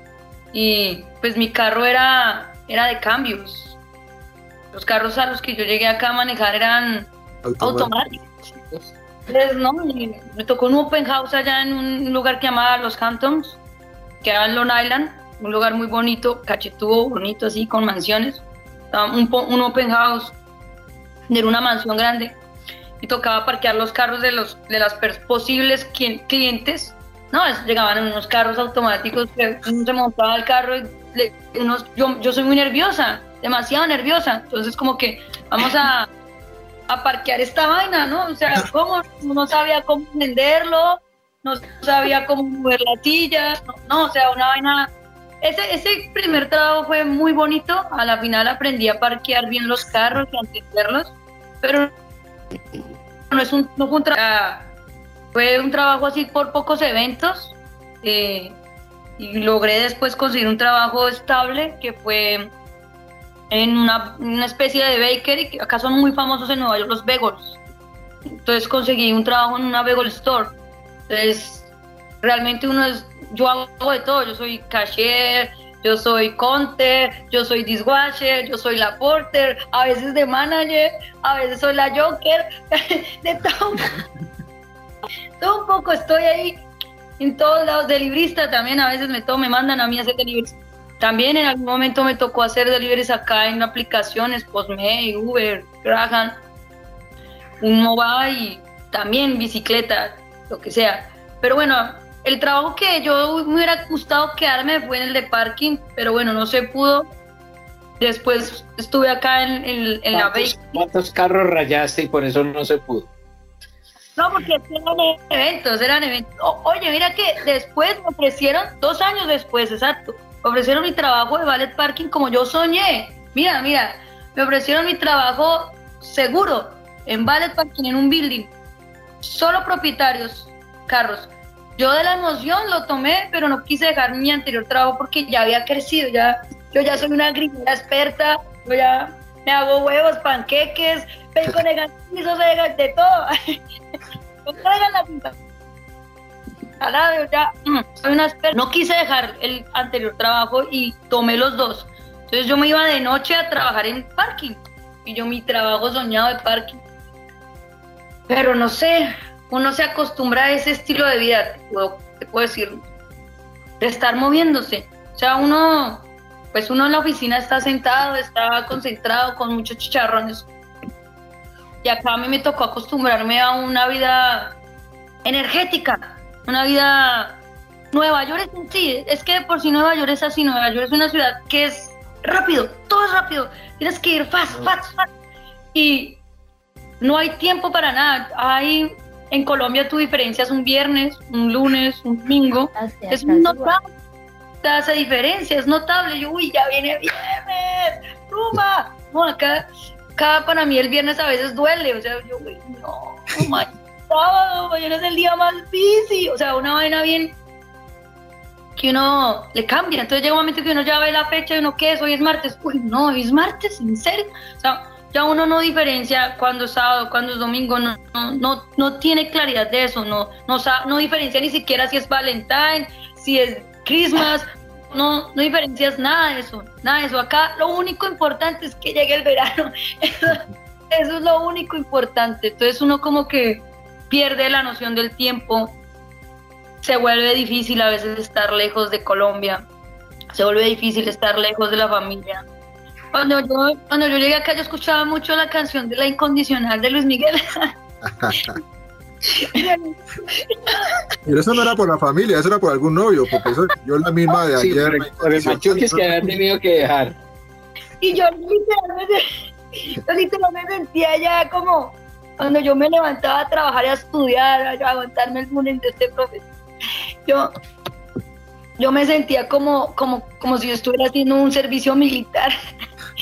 y pues mi carro era, era de cambios. Los carros a los que yo llegué acá a manejar eran automáticos. Entonces, no, me tocó un open house allá en un lugar que llamaba Los Hamptons, que era en Long Island, un lugar muy bonito, cachetudo, bonito así, con mansiones. Un, un open house, era una mansión grande, y tocaba parquear los carros de, los, de las posibles clientes. No, es, llegaban en unos carros automáticos, que uno se montaba al carro y le, unos, yo, yo soy muy nerviosa, demasiado nerviosa, entonces como que vamos a, a parquear esta vaina, ¿no? O sea, ¿cómo? No sabía cómo venderlo, no sabía cómo mover la silla, no, no, o sea, una vaina. Ese, ese primer trabajo fue muy bonito, a la final aprendí a parquear bien los carros y a entenderlos, pero no, es un, no fue un trabajo, fue un trabajo así por pocos eventos, eh, y logré después conseguir un trabajo estable que fue en una, una especie de bakery, que acá son muy famosos en Nueva York los bagels. Entonces conseguí un trabajo en una bagel store. Entonces realmente uno es, yo hago de todo, yo soy cashier, yo soy counter, yo soy dishwasher, yo soy la porter, a veces de manager, a veces soy la joker, de todo, todo un poco estoy ahí en todos lados, de librista también, a veces me, todo, me mandan a mí a hacer deliveries. También en algún momento me tocó hacer deliveries acá en aplicaciones, Postmates, Uber, Graham, un mobile y también bicicleta, lo que sea. Pero bueno, el trabajo que yo me hubiera gustado quedarme fue en el de parking, pero bueno, no se pudo. Después estuve acá en, en, en la bakery. ¿Cuántos carros rayaste y por eso no se pudo? No, porque eran eventos, eran eventos. O, oye, mira que después me ofrecieron, dos años después, exacto, me ofrecieron mi trabajo de valet parking como yo soñé. Mira, mira, me ofrecieron mi trabajo seguro en valet parking en un building. Solo propietarios, carros. Yo de la emoción lo tomé, pero no quise dejar mi anterior trabajo porque ya había crecido, ya, yo ya soy una grinera experta, yo ya me hago huevos, panqueques, bacon de ganchizos, de todo. No traigan la pinta. Yo ya soy una experta. No quise dejar el anterior trabajo y tomé los dos. Entonces yo me iba de noche a trabajar en parking y yo mi trabajo soñado de parking. Pero no sé, uno se acostumbra a ese estilo de vida, te puedo, te puedo decir, de estar moviéndose. O sea, uno, pues uno en la oficina está sentado, está concentrado con muchos chicharrones. Y acá a mí me tocó acostumbrarme a una vida energética, una vida... Nueva York es en sí, es que de por sí Nueva York es así, Nueva York es una ciudad que es rápido, todo es rápido, tienes que ir fast, fast, fast. Y no hay tiempo para nada. Hay... En Colombia tú diferencias un viernes, un lunes, un domingo. Así es, es notable. Esa diferencia es notable. Yo, uy, ya viene viernes, ¡rumba! No, acá, acá para mí el viernes a veces duele. O sea, yo, uy, no, no mañana, sábado, mañana es el día más busy. O sea, una vaina bien que uno le cambia. Entonces llega un momento que uno ya ve la fecha y uno, ¿qué es? Hoy es martes. Uy, no, hoy es martes, ¿en serio? O sea, ya uno no diferencia cuándo es sábado, cuándo es domingo, no, no, no, no tiene claridad de eso, no, no, no diferencia ni siquiera si es Valentine, si es Christmas, no, no diferencias nada de eso, nada de eso. Acá lo único importante es que llegue el verano, eso, eso es lo único importante. Entonces uno como que pierde la noción del tiempo, se vuelve difícil a veces estar lejos de Colombia, se vuelve difícil estar lejos de la familia. Cuando yo, cuando yo llegué acá, yo escuchaba mucho la canción de La Incondicional de Luis Miguel. Pero eso no era por la familia, eso era por algún novio, porque eso, yo la misma de sí, ayer... Por, por el machuques que había tenido que dejar. Y yo literalmente, yo literalmente sentía ya como cuando yo me levantaba a trabajar y a estudiar, a aguantarme el lunes de este profesor. Yo... Yo me sentía como, como, como si yo estuviera haciendo un servicio militar.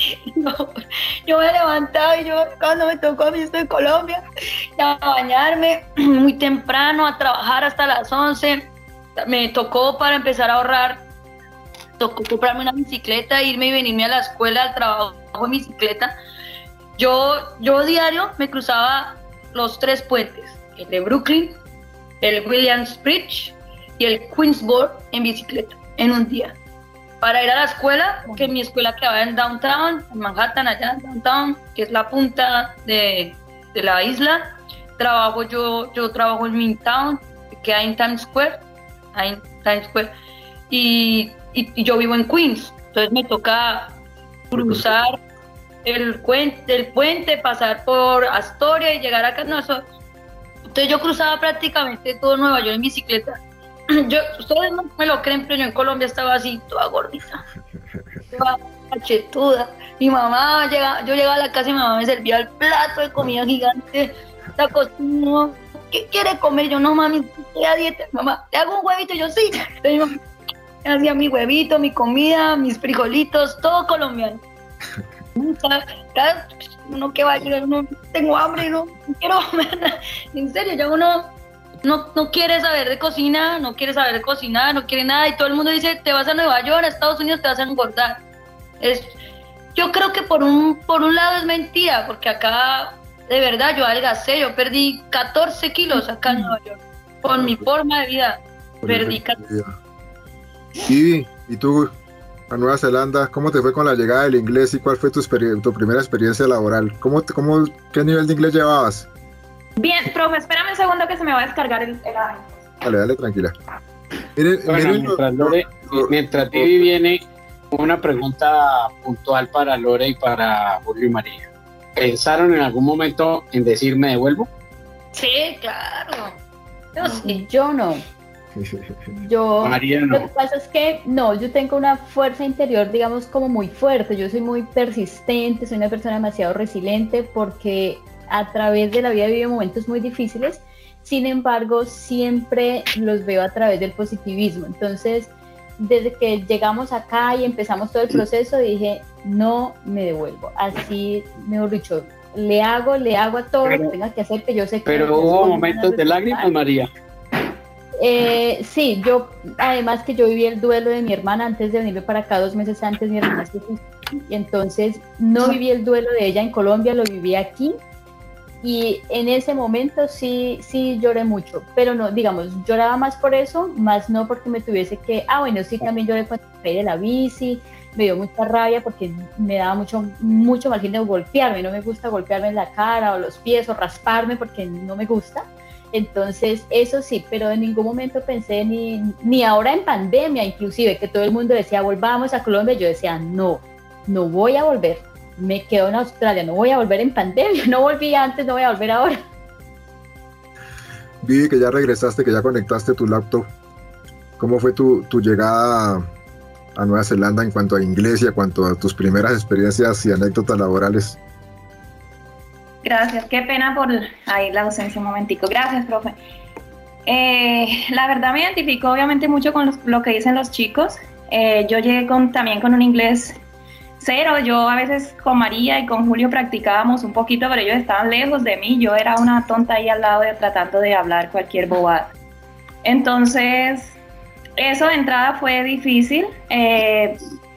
No, yo me levantaba y yo cuando me tocó a mí estoy en Colombia, a bañarme muy temprano, a trabajar hasta las once. Me tocó para empezar a ahorrar, tocó comprarme una bicicleta, irme y venirme a la escuela, al trabajo en bicicleta. Yo, yo diario me cruzaba los tres puentes, el de Brooklyn, el Williamsbridge y el Queensboro en bicicleta en un día. Para ir a la escuela, que mi escuela quedaba en downtown, en Manhattan, allá en downtown, que es la punta de, de la isla. Trabajo yo, yo trabajo en Midtown, que queda en Times Square, ahí en Times Square, y, y, y yo vivo en Queens, entonces me toca cruzar el puente, el puente, pasar por Astoria y llegar acá. No, eso, entonces yo cruzaba prácticamente todo Nueva York en bicicleta. Yo, ustedes no me lo creen, pero yo en Colombia estaba así, toda gordita, toda cachetuda. Mi mamá, llegaba, yo llegaba a la casa y mi mamá me servía el plato de comida gigante, la cocina. ¿Qué quiere comer? Yo, no, mami, estoy a dieta. Mamá, ¿le hago un huevito? Yo, sí. Entonces, mi mamá hacía mi huevito, mi comida, mis frijolitos, todo colombiano. Cada, cada uno que va a llegar, uno, tengo hambre, no, no quiero comer nada. En serio, ya uno no, no quiere saber de cocina, no quiere saber de cocinar, no quiere nada, y todo el mundo dice, te vas a Nueva York, a Estados Unidos, te vas a engordar. Es, yo creo que por un, por un lado es mentira, porque acá, de verdad, yo adelgacé, yo perdí catorce kilos acá en Nueva York, por mi forma de vida, perdí catorce. Y, y tú, a Nueva Zelanda, ¿cómo te fue con la llegada del inglés y cuál fue tu, tu primera experiencia laboral? ¿Cómo, cómo, ¿Qué nivel de inglés llevabas? Bien, profe, espérame un segundo que se me va a descargar el, el audio. Dale, dale, tranquila. Miren, bueno, miren, mientras, lo, Lore, lo, mientras Vivi viene, una pregunta puntual para Lore y para Julio y María. ¿Pensaron en algún momento en decir me devuelvo? Sí, claro. Yo sí, yo no. Yo, María, no. Lo que pasa es que no, yo tengo una fuerza interior, digamos, como muy fuerte. Yo soy muy persistente, soy una persona demasiado resiliente porque a través de la vida he vivido momentos muy difíciles. Sin embargo, siempre los veo a través del positivismo. Entonces, desde que llegamos acá y empezamos todo el proceso, dije, no me devuelvo. Así, mejor dicho, le hago, le hago a todo pero, lo que tenga que hacer, que yo sé que... Pero hubo momentos de lágrimas, María. Eh, sí, yo, además que yo viví el duelo de mi hermana antes de venirme para acá, dos meses antes mi hermana se fue, y entonces no viví el duelo de ella en Colombia, lo viví aquí, y en ese momento sí, sí lloré mucho, pero no, digamos, lloraba más por eso, más no porque me tuviese que, ah bueno, sí, también lloré cuando me caí de la bici, me dio mucha rabia porque me daba mucho, mucho mal genio golpearme, no me gusta golpearme en la cara o los pies o rasparme porque no me gusta. Entonces, eso sí, pero en ningún momento pensé ni, ni ahora en pandemia, inclusive, que todo el mundo decía, volvamos a Colombia, yo decía, no, no voy a volver, me quedo en Australia, no voy a volver en pandemia, no volví antes, no voy a volver ahora. Vivi, que ya regresaste, que ya conectaste tu laptop, ¿cómo fue tu, tu llegada a Nueva Zelanda en cuanto a inglés y en cuanto a tus primeras experiencias y anécdotas laborales? Gracias, qué pena por ahí la ausencia un momentico. Gracias, profe. Eh, la verdad me identifico obviamente mucho con los, lo que dicen los chicos. Eh, yo llegué con, también con un inglés cero. Yo a veces con María y con Julio practicábamos un poquito, pero ellos estaban lejos de mí. Yo era una tonta ahí al lado de, tratando de hablar cualquier bobada. Entonces, eso de entrada fue difícil. Eh,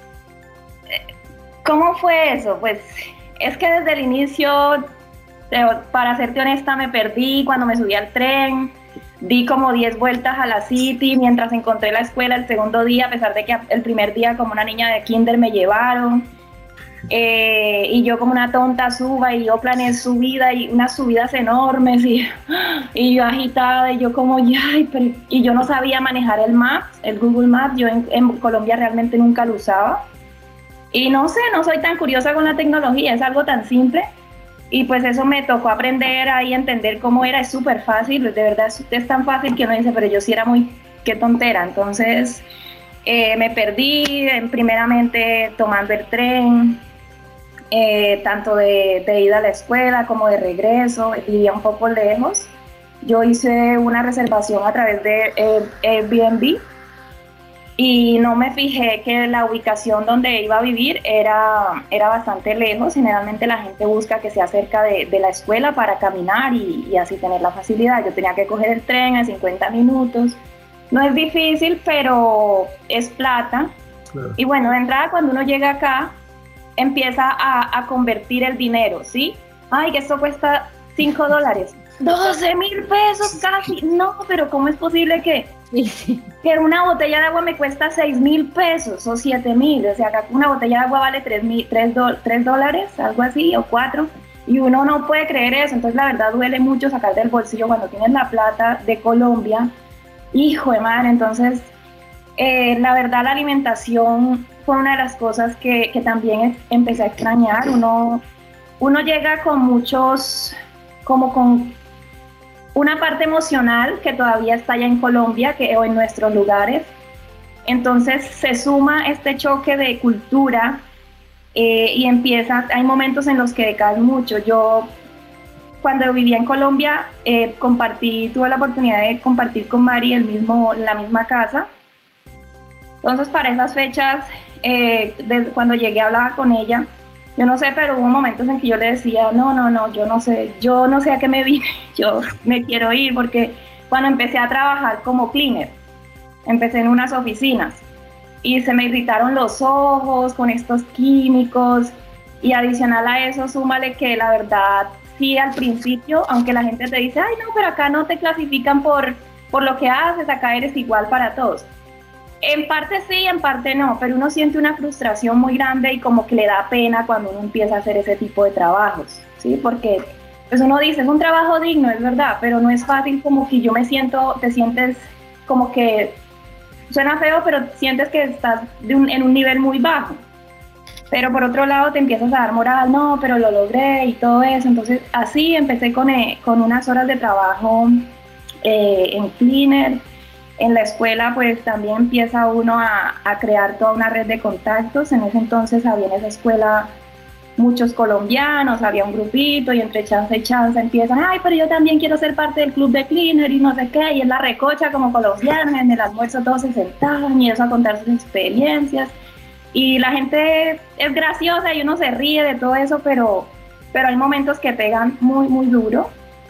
¿Cómo fue eso? Pues es que desde el inicio... Para serte honesta, me perdí cuando me subí al tren, di como diez vueltas a la City mientras encontré la escuela el segundo día, a pesar de que el primer día como una niña de kinder me llevaron, eh, y yo como una tonta suba, y yo planeé subida y unas subidas enormes, y, y yo agitada, y yo como, ya, pero, y yo no sabía manejar el Maps, el Google Maps, yo en, en Colombia realmente nunca lo usaba, y no sé, no soy tan curiosa con la tecnología, es algo tan simple. Y pues eso me tocó aprender ahí a entender cómo era, es súper fácil, de verdad es, es tan fácil que uno dice, pero yo sí era muy, qué tontera. Entonces eh, me perdí, en, primeramente tomando el tren, eh, tanto de, de ida a la escuela como de regreso, vivía un poco lejos. Yo hice una reservación a través de eh, Airbnb y no me fijé que la ubicación donde iba a vivir era, era bastante lejos. Generalmente la gente busca que sea cerca de, de la escuela para caminar y, y así tener la facilidad. Yo tenía que coger el tren a cincuenta minutos. No es difícil, pero es plata. Claro. Y bueno, de entrada cuando uno llega acá, empieza a, a convertir el dinero, ¿sí? Ay, que esto cuesta cinco dólares. doce mil pesos casi. No, pero ¿cómo es posible que, que una botella de agua me cuesta seis mil pesos o siete mil? O sea, acá una botella de agua vale tres dólares, algo así, o cuatro. Y uno no puede creer eso. Entonces, la verdad, duele mucho sacar del bolsillo cuando tienes la plata de Colombia. Hijo de madre, entonces, eh, la verdad, la alimentación fue una de las cosas que, que también empecé a extrañar. Uno, uno llega con muchos, como con una parte emocional que todavía está allá en Colombia que, o en nuestros lugares. Entonces se suma este choque de cultura eh, y empieza, hay momentos en los que decaes mucho. Yo cuando vivía en Colombia eh, compartí, tuve la oportunidad de compartir con Mari el mismo, la misma casa. Entonces para esas fechas, eh, de, cuando llegué hablaba con ella. Yo no sé, pero hubo momentos en que yo le decía, no, no, no, yo no sé, yo no sé a qué me vine, yo me quiero ir, porque cuando empecé a trabajar como cleaner, empecé en unas oficinas y se me irritaron los ojos con estos químicos, y adicional a eso, súmale que la verdad, sí, al principio, aunque la gente te dice, ay, no, pero acá no te clasifican por, por lo que haces, acá eres igual para todos. En parte sí, en parte no, pero uno siente una frustración muy grande y como que le da pena cuando uno empieza a hacer ese tipo de trabajos, ¿sí? Porque pues uno dice, es un trabajo digno, es verdad, pero no es fácil, como que yo me siento, te sientes como que, suena feo, pero sientes que estás de un, en un nivel muy bajo. Pero por otro lado te empiezas a dar moral, no, pero lo logré y todo eso. Entonces así empecé con, eh, con unas horas de trabajo eh, en cleaner. En la escuela pues también empieza uno a, a crear toda una red de contactos. En ese entonces había en esa escuela muchos colombianos, había un grupito y entre chance y chance empiezan, ay, pero yo también quiero ser parte del club de cleaner y no sé qué, y es la recocha como colombiana, en el almuerzo todos se sentaban y eso a contar sus experiencias. Y la gente es graciosa y uno se ríe de todo eso, pero, pero hay momentos que pegan muy, muy duro.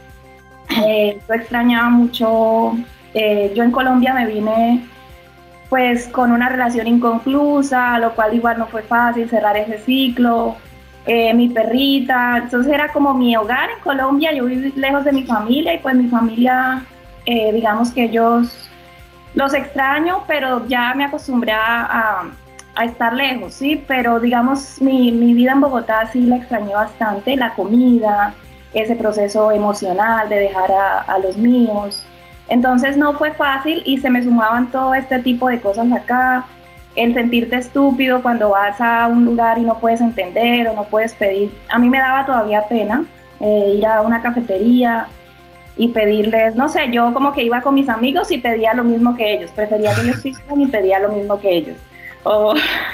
Eh, yo extrañaba mucho... Eh, yo en Colombia me vine pues con una relación inconclusa, lo cual igual no fue fácil cerrar ese ciclo, eh, mi perrita, entonces era como mi hogar en Colombia, yo viví lejos de mi familia y pues mi familia, eh, digamos que ellos los extraño, pero ya me acostumbré a, a estar lejos, ¿sí? Pero digamos mi, mi vida en Bogotá sí la extrañé bastante, la comida, ese proceso emocional de dejar a, a los míos. Entonces no fue fácil y se me sumaban todo este tipo de cosas acá, el sentirte estúpido cuando vas a un lugar y no puedes entender o no puedes pedir. A mí me daba todavía pena eh, ir a una cafetería y pedirles, no sé, yo como que iba con mis amigos y pedía lo mismo que ellos, prefería que ellos pidieran y pedía lo mismo que ellos. O,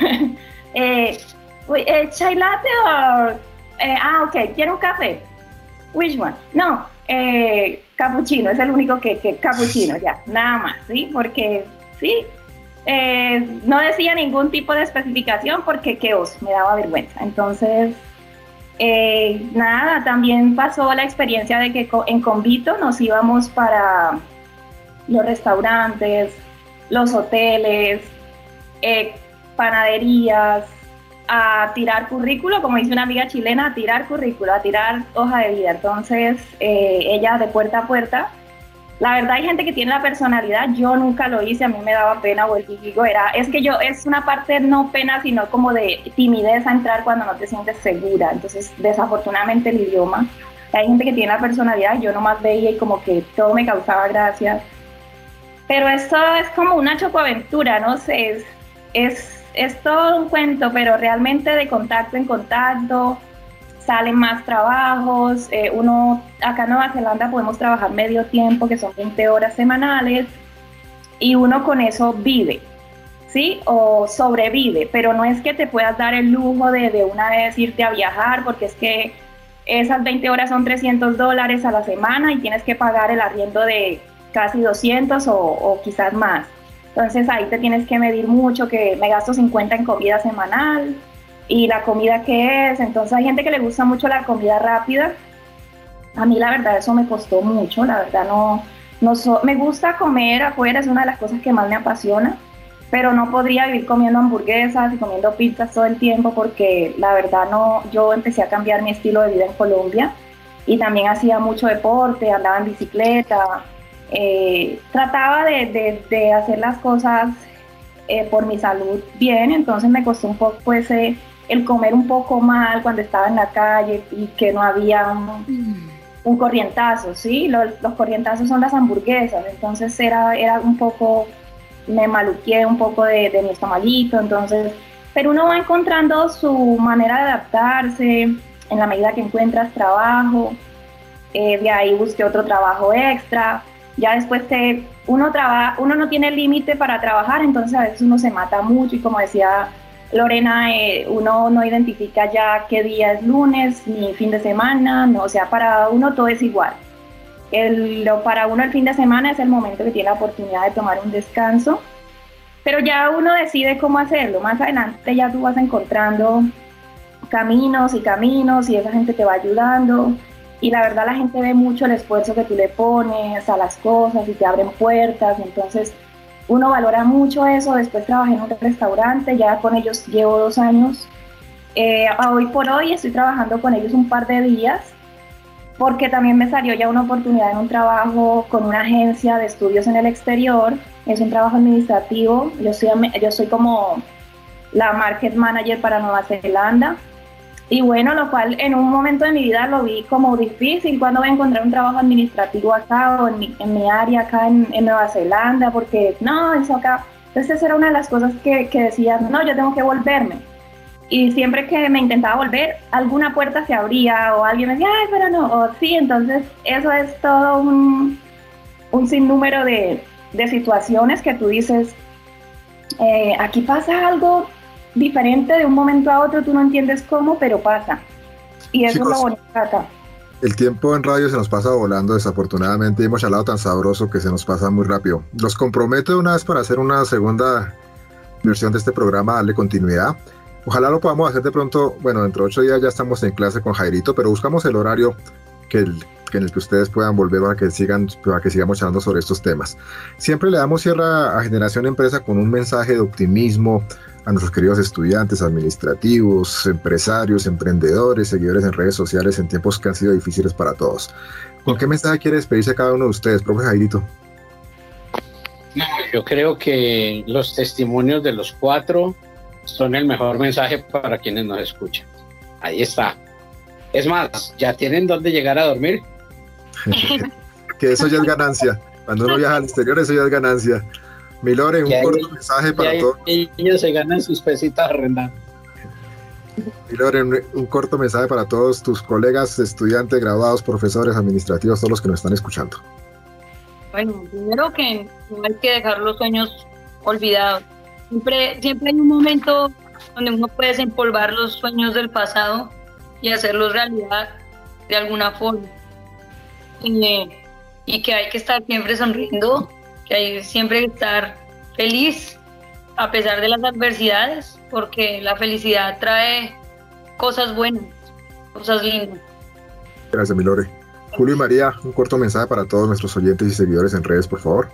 eh, eh, ¿chai latte o...? Eh, ah, ok, ¿quiero un café? Which one? No, eh, capuchino, es el único que, que capuchino, ya, nada más, ¿sí? Porque, sí, eh, no decía ningún tipo de especificación porque qué oso, me daba vergüenza. Entonces, eh, nada, también pasó la experiencia de que en Convito nos íbamos para los restaurantes, los hoteles, eh, panaderías, a tirar currículo, como dice una amiga chilena, a tirar currículo, a tirar hoja de vida. Entonces, eh, ella de puerta a puerta, la verdad hay gente que tiene la personalidad, yo nunca lo hice, a mí me daba pena, o el digo, era, es que yo, es una parte no pena, sino como de timidez a entrar cuando no te sientes segura. Entonces, desafortunadamente el idioma, hay gente que tiene la personalidad, yo nomás veía y como que todo me causaba gracia. Pero esto es como una chocoaventura, no sé, es... es Es todo un cuento, pero realmente de contacto en contacto salen más trabajos. Eh, uno, acá en Nueva Zelanda podemos trabajar medio tiempo, que son veinte horas semanales, y uno con eso vive, ¿sí? O sobrevive, pero no es que te puedas dar el lujo de, de una vez irte a viajar, porque es que esas veinte horas son trescientos dólares a la semana y tienes que pagar el arriendo de casi doscientos o, o quizás más. Entonces ahí te tienes que medir mucho, que me gasto cincuenta en comida semanal y la comida que es. Entonces hay gente que le gusta mucho la comida rápida. A mí la verdad eso me costó mucho, la verdad no, no so, me gusta comer afuera, es una de las cosas que más me apasiona, pero no podría vivir comiendo hamburguesas y comiendo pizzas todo el tiempo porque la verdad no, yo empecé a cambiar mi estilo de vida en Colombia y también hacía mucho deporte, andaba en bicicleta, eh, trataba de, de, de hacer las cosas eh, por mi salud bien, entonces me costó un poco ese, el comer un poco mal cuando estaba en la calle y que no había un, un corrientazo, ¿sí? Los, los corrientazos son las hamburguesas, entonces era, era un poco... me maluqué un poco de, de mi estomaguito, entonces, pero uno va encontrando su manera de adaptarse en la medida que encuentras trabajo, eh, de ahí busqué otro trabajo extra, ya después te, uno, traba, uno no tiene límite para trabajar, entonces a veces uno se mata mucho y como decía Lorena, eh, uno no identifica ya qué día es lunes ni fin de semana, no, o sea, para uno todo es igual. El, lo, para uno el fin de semana es el momento que tiene la oportunidad de tomar un descanso, pero ya uno decide cómo hacerlo. Más adelante ya tú vas encontrando caminos y caminos y esa gente te va ayudando y la verdad la gente ve mucho el esfuerzo que tú le pones a las cosas y te abren puertas, entonces uno valora mucho eso. Después trabajé en un restaurante, ya con ellos llevo dos años, eh, hoy por hoy estoy trabajando con ellos un par de días porque también me salió ya una oportunidad en un trabajo con una agencia de estudios en el exterior. Es un trabajo administrativo, yo soy, yo soy como la market manager para Nueva Zelanda, y bueno, lo cual en un momento de mi vida lo vi como difícil, cuando voy a encontrar un trabajo administrativo acá o en mi, en mi área acá en, en Nueva Zelanda, porque no, eso acá, entonces esa era una de las cosas que, que decía, no, yo tengo que volverme. Y siempre que me intentaba volver, alguna puerta se abría o alguien me decía, ay, pero no, o sí, entonces eso es todo un, un sinnúmero de, de situaciones que tú dices, eh, aquí pasa algo diferente de un momento a otro, tú no entiendes cómo, pero pasa. Y eso Chicos, es lo bonito acá. El tiempo en radio se nos pasa volando, desafortunadamente, y hemos charlado tan sabroso que se nos pasa muy rápido. Los comprometo de una vez para hacer una segunda versión de este programa, darle continuidad. Ojalá lo podamos hacer de pronto, bueno, dentro de ocho días ya estamos en clase con Jairito, pero buscamos el horario que, el, que en el que ustedes puedan volver para que, sigan, para que sigamos charlando sobre estos temas. Siempre le damos cierre a Generación Empresa con un mensaje de optimismo a nuestros queridos estudiantes, administrativos, empresarios, emprendedores, seguidores en redes sociales en tiempos que han sido difíciles para todos. ¿Con qué mensaje quiere despedirse cada uno de ustedes, profe Jairito? No, yo creo que los testimonios de los cuatro son el mejor mensaje para quienes nos escuchan. Ahí está. Es más, ¿ya tienen dónde llegar a dormir? Que eso ya es ganancia. Cuando uno viaja al exterior, eso ya es ganancia. Mi Lore, un corto hay, mensaje para todos. Ellos se ganan sus pesitas arrendadas. Mi Lore, un, un corto mensaje para todos tus colegas, estudiantes, graduados, profesores, administrativos, todos los que nos están escuchando. Bueno, primero que no hay que dejar los sueños olvidados. Siempre, siempre hay un momento donde uno puede desempolvar los sueños del pasado y hacerlos realidad de alguna forma. Y, y que hay que estar siempre sonriendo, que hay siempre que estar feliz a pesar de las adversidades, porque la felicidad trae cosas buenas, cosas lindas. Gracias, mi Lore. Julio y María, un corto mensaje para todos nuestros oyentes y seguidores en redes, por favor.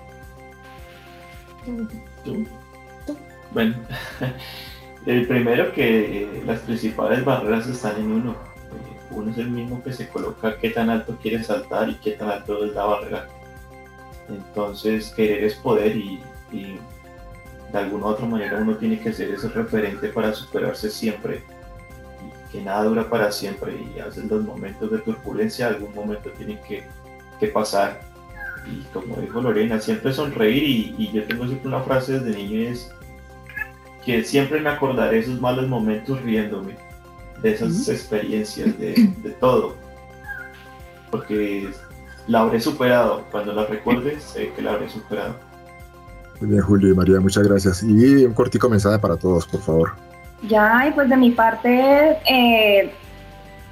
Bueno, el primero que eh, las principales barreras están en uno. Eh, uno es el mismo que se coloca qué tan alto quiere saltar y qué tan alto es la barrera. Entonces, querer es poder y, y de alguna u otra manera uno tiene que ser ese referente para superarse siempre. Y que nada dura para siempre y a veces los momentos de turbulencia, algún momento tienen que, que pasar. Y como dijo Lorena, siempre sonreír y, y yo tengo siempre una frase desde niño es que siempre me acordaré de esos malos momentos riéndome, de esas uh-huh. experiencias, de, de todo, porque la habré superado, cuando la recuerde sé que la habré superado. Muy bien, Julio y María, muchas gracias. Y un cortico mensaje para todos, por favor. Ya, y pues de mi parte, eh,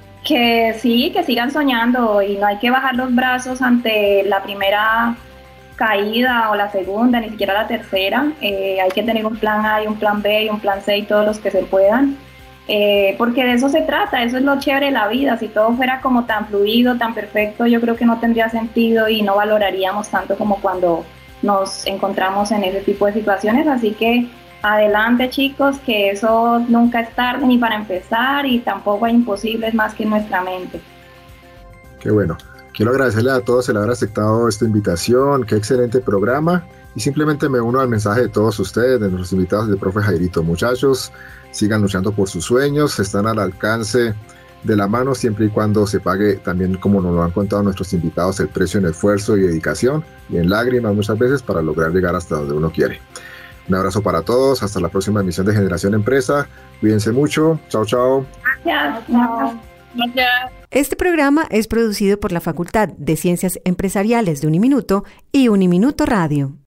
que sí, que sigan soñando y no hay que bajar los brazos ante la primera caída o la segunda, ni siquiera la tercera. Eh, hay que tener un plan A y un plan B y un plan C y todos los que se puedan. Eh, porque de eso se trata, eso es lo chévere de la vida. Si todo fuera como tan fluido, tan perfecto, yo creo que no tendría sentido y no valoraríamos tanto como cuando nos encontramos en ese tipo de situaciones. Así que adelante, chicos, que eso nunca es tarde ni para empezar y tampoco hay imposibles más que en nuestra mente. Qué bueno. Quiero agradecerle a todos el haber aceptado esta invitación, qué excelente programa, y simplemente me uno al mensaje de todos ustedes, de nuestros invitados del profe Jairito. Muchachos, sigan luchando por sus sueños, están al alcance de la mano siempre y cuando se pague también, como nos lo han contado nuestros invitados, el precio en esfuerzo y dedicación y en lágrimas muchas veces para lograr llegar hasta donde uno quiere. Un abrazo para todos, hasta la próxima emisión de Generación Empresa, cuídense mucho, chao chao. Gracias. Gracias. Este programa es producido por la Facultad de Ciencias Empresariales de Uniminuto y Uniminuto Radio.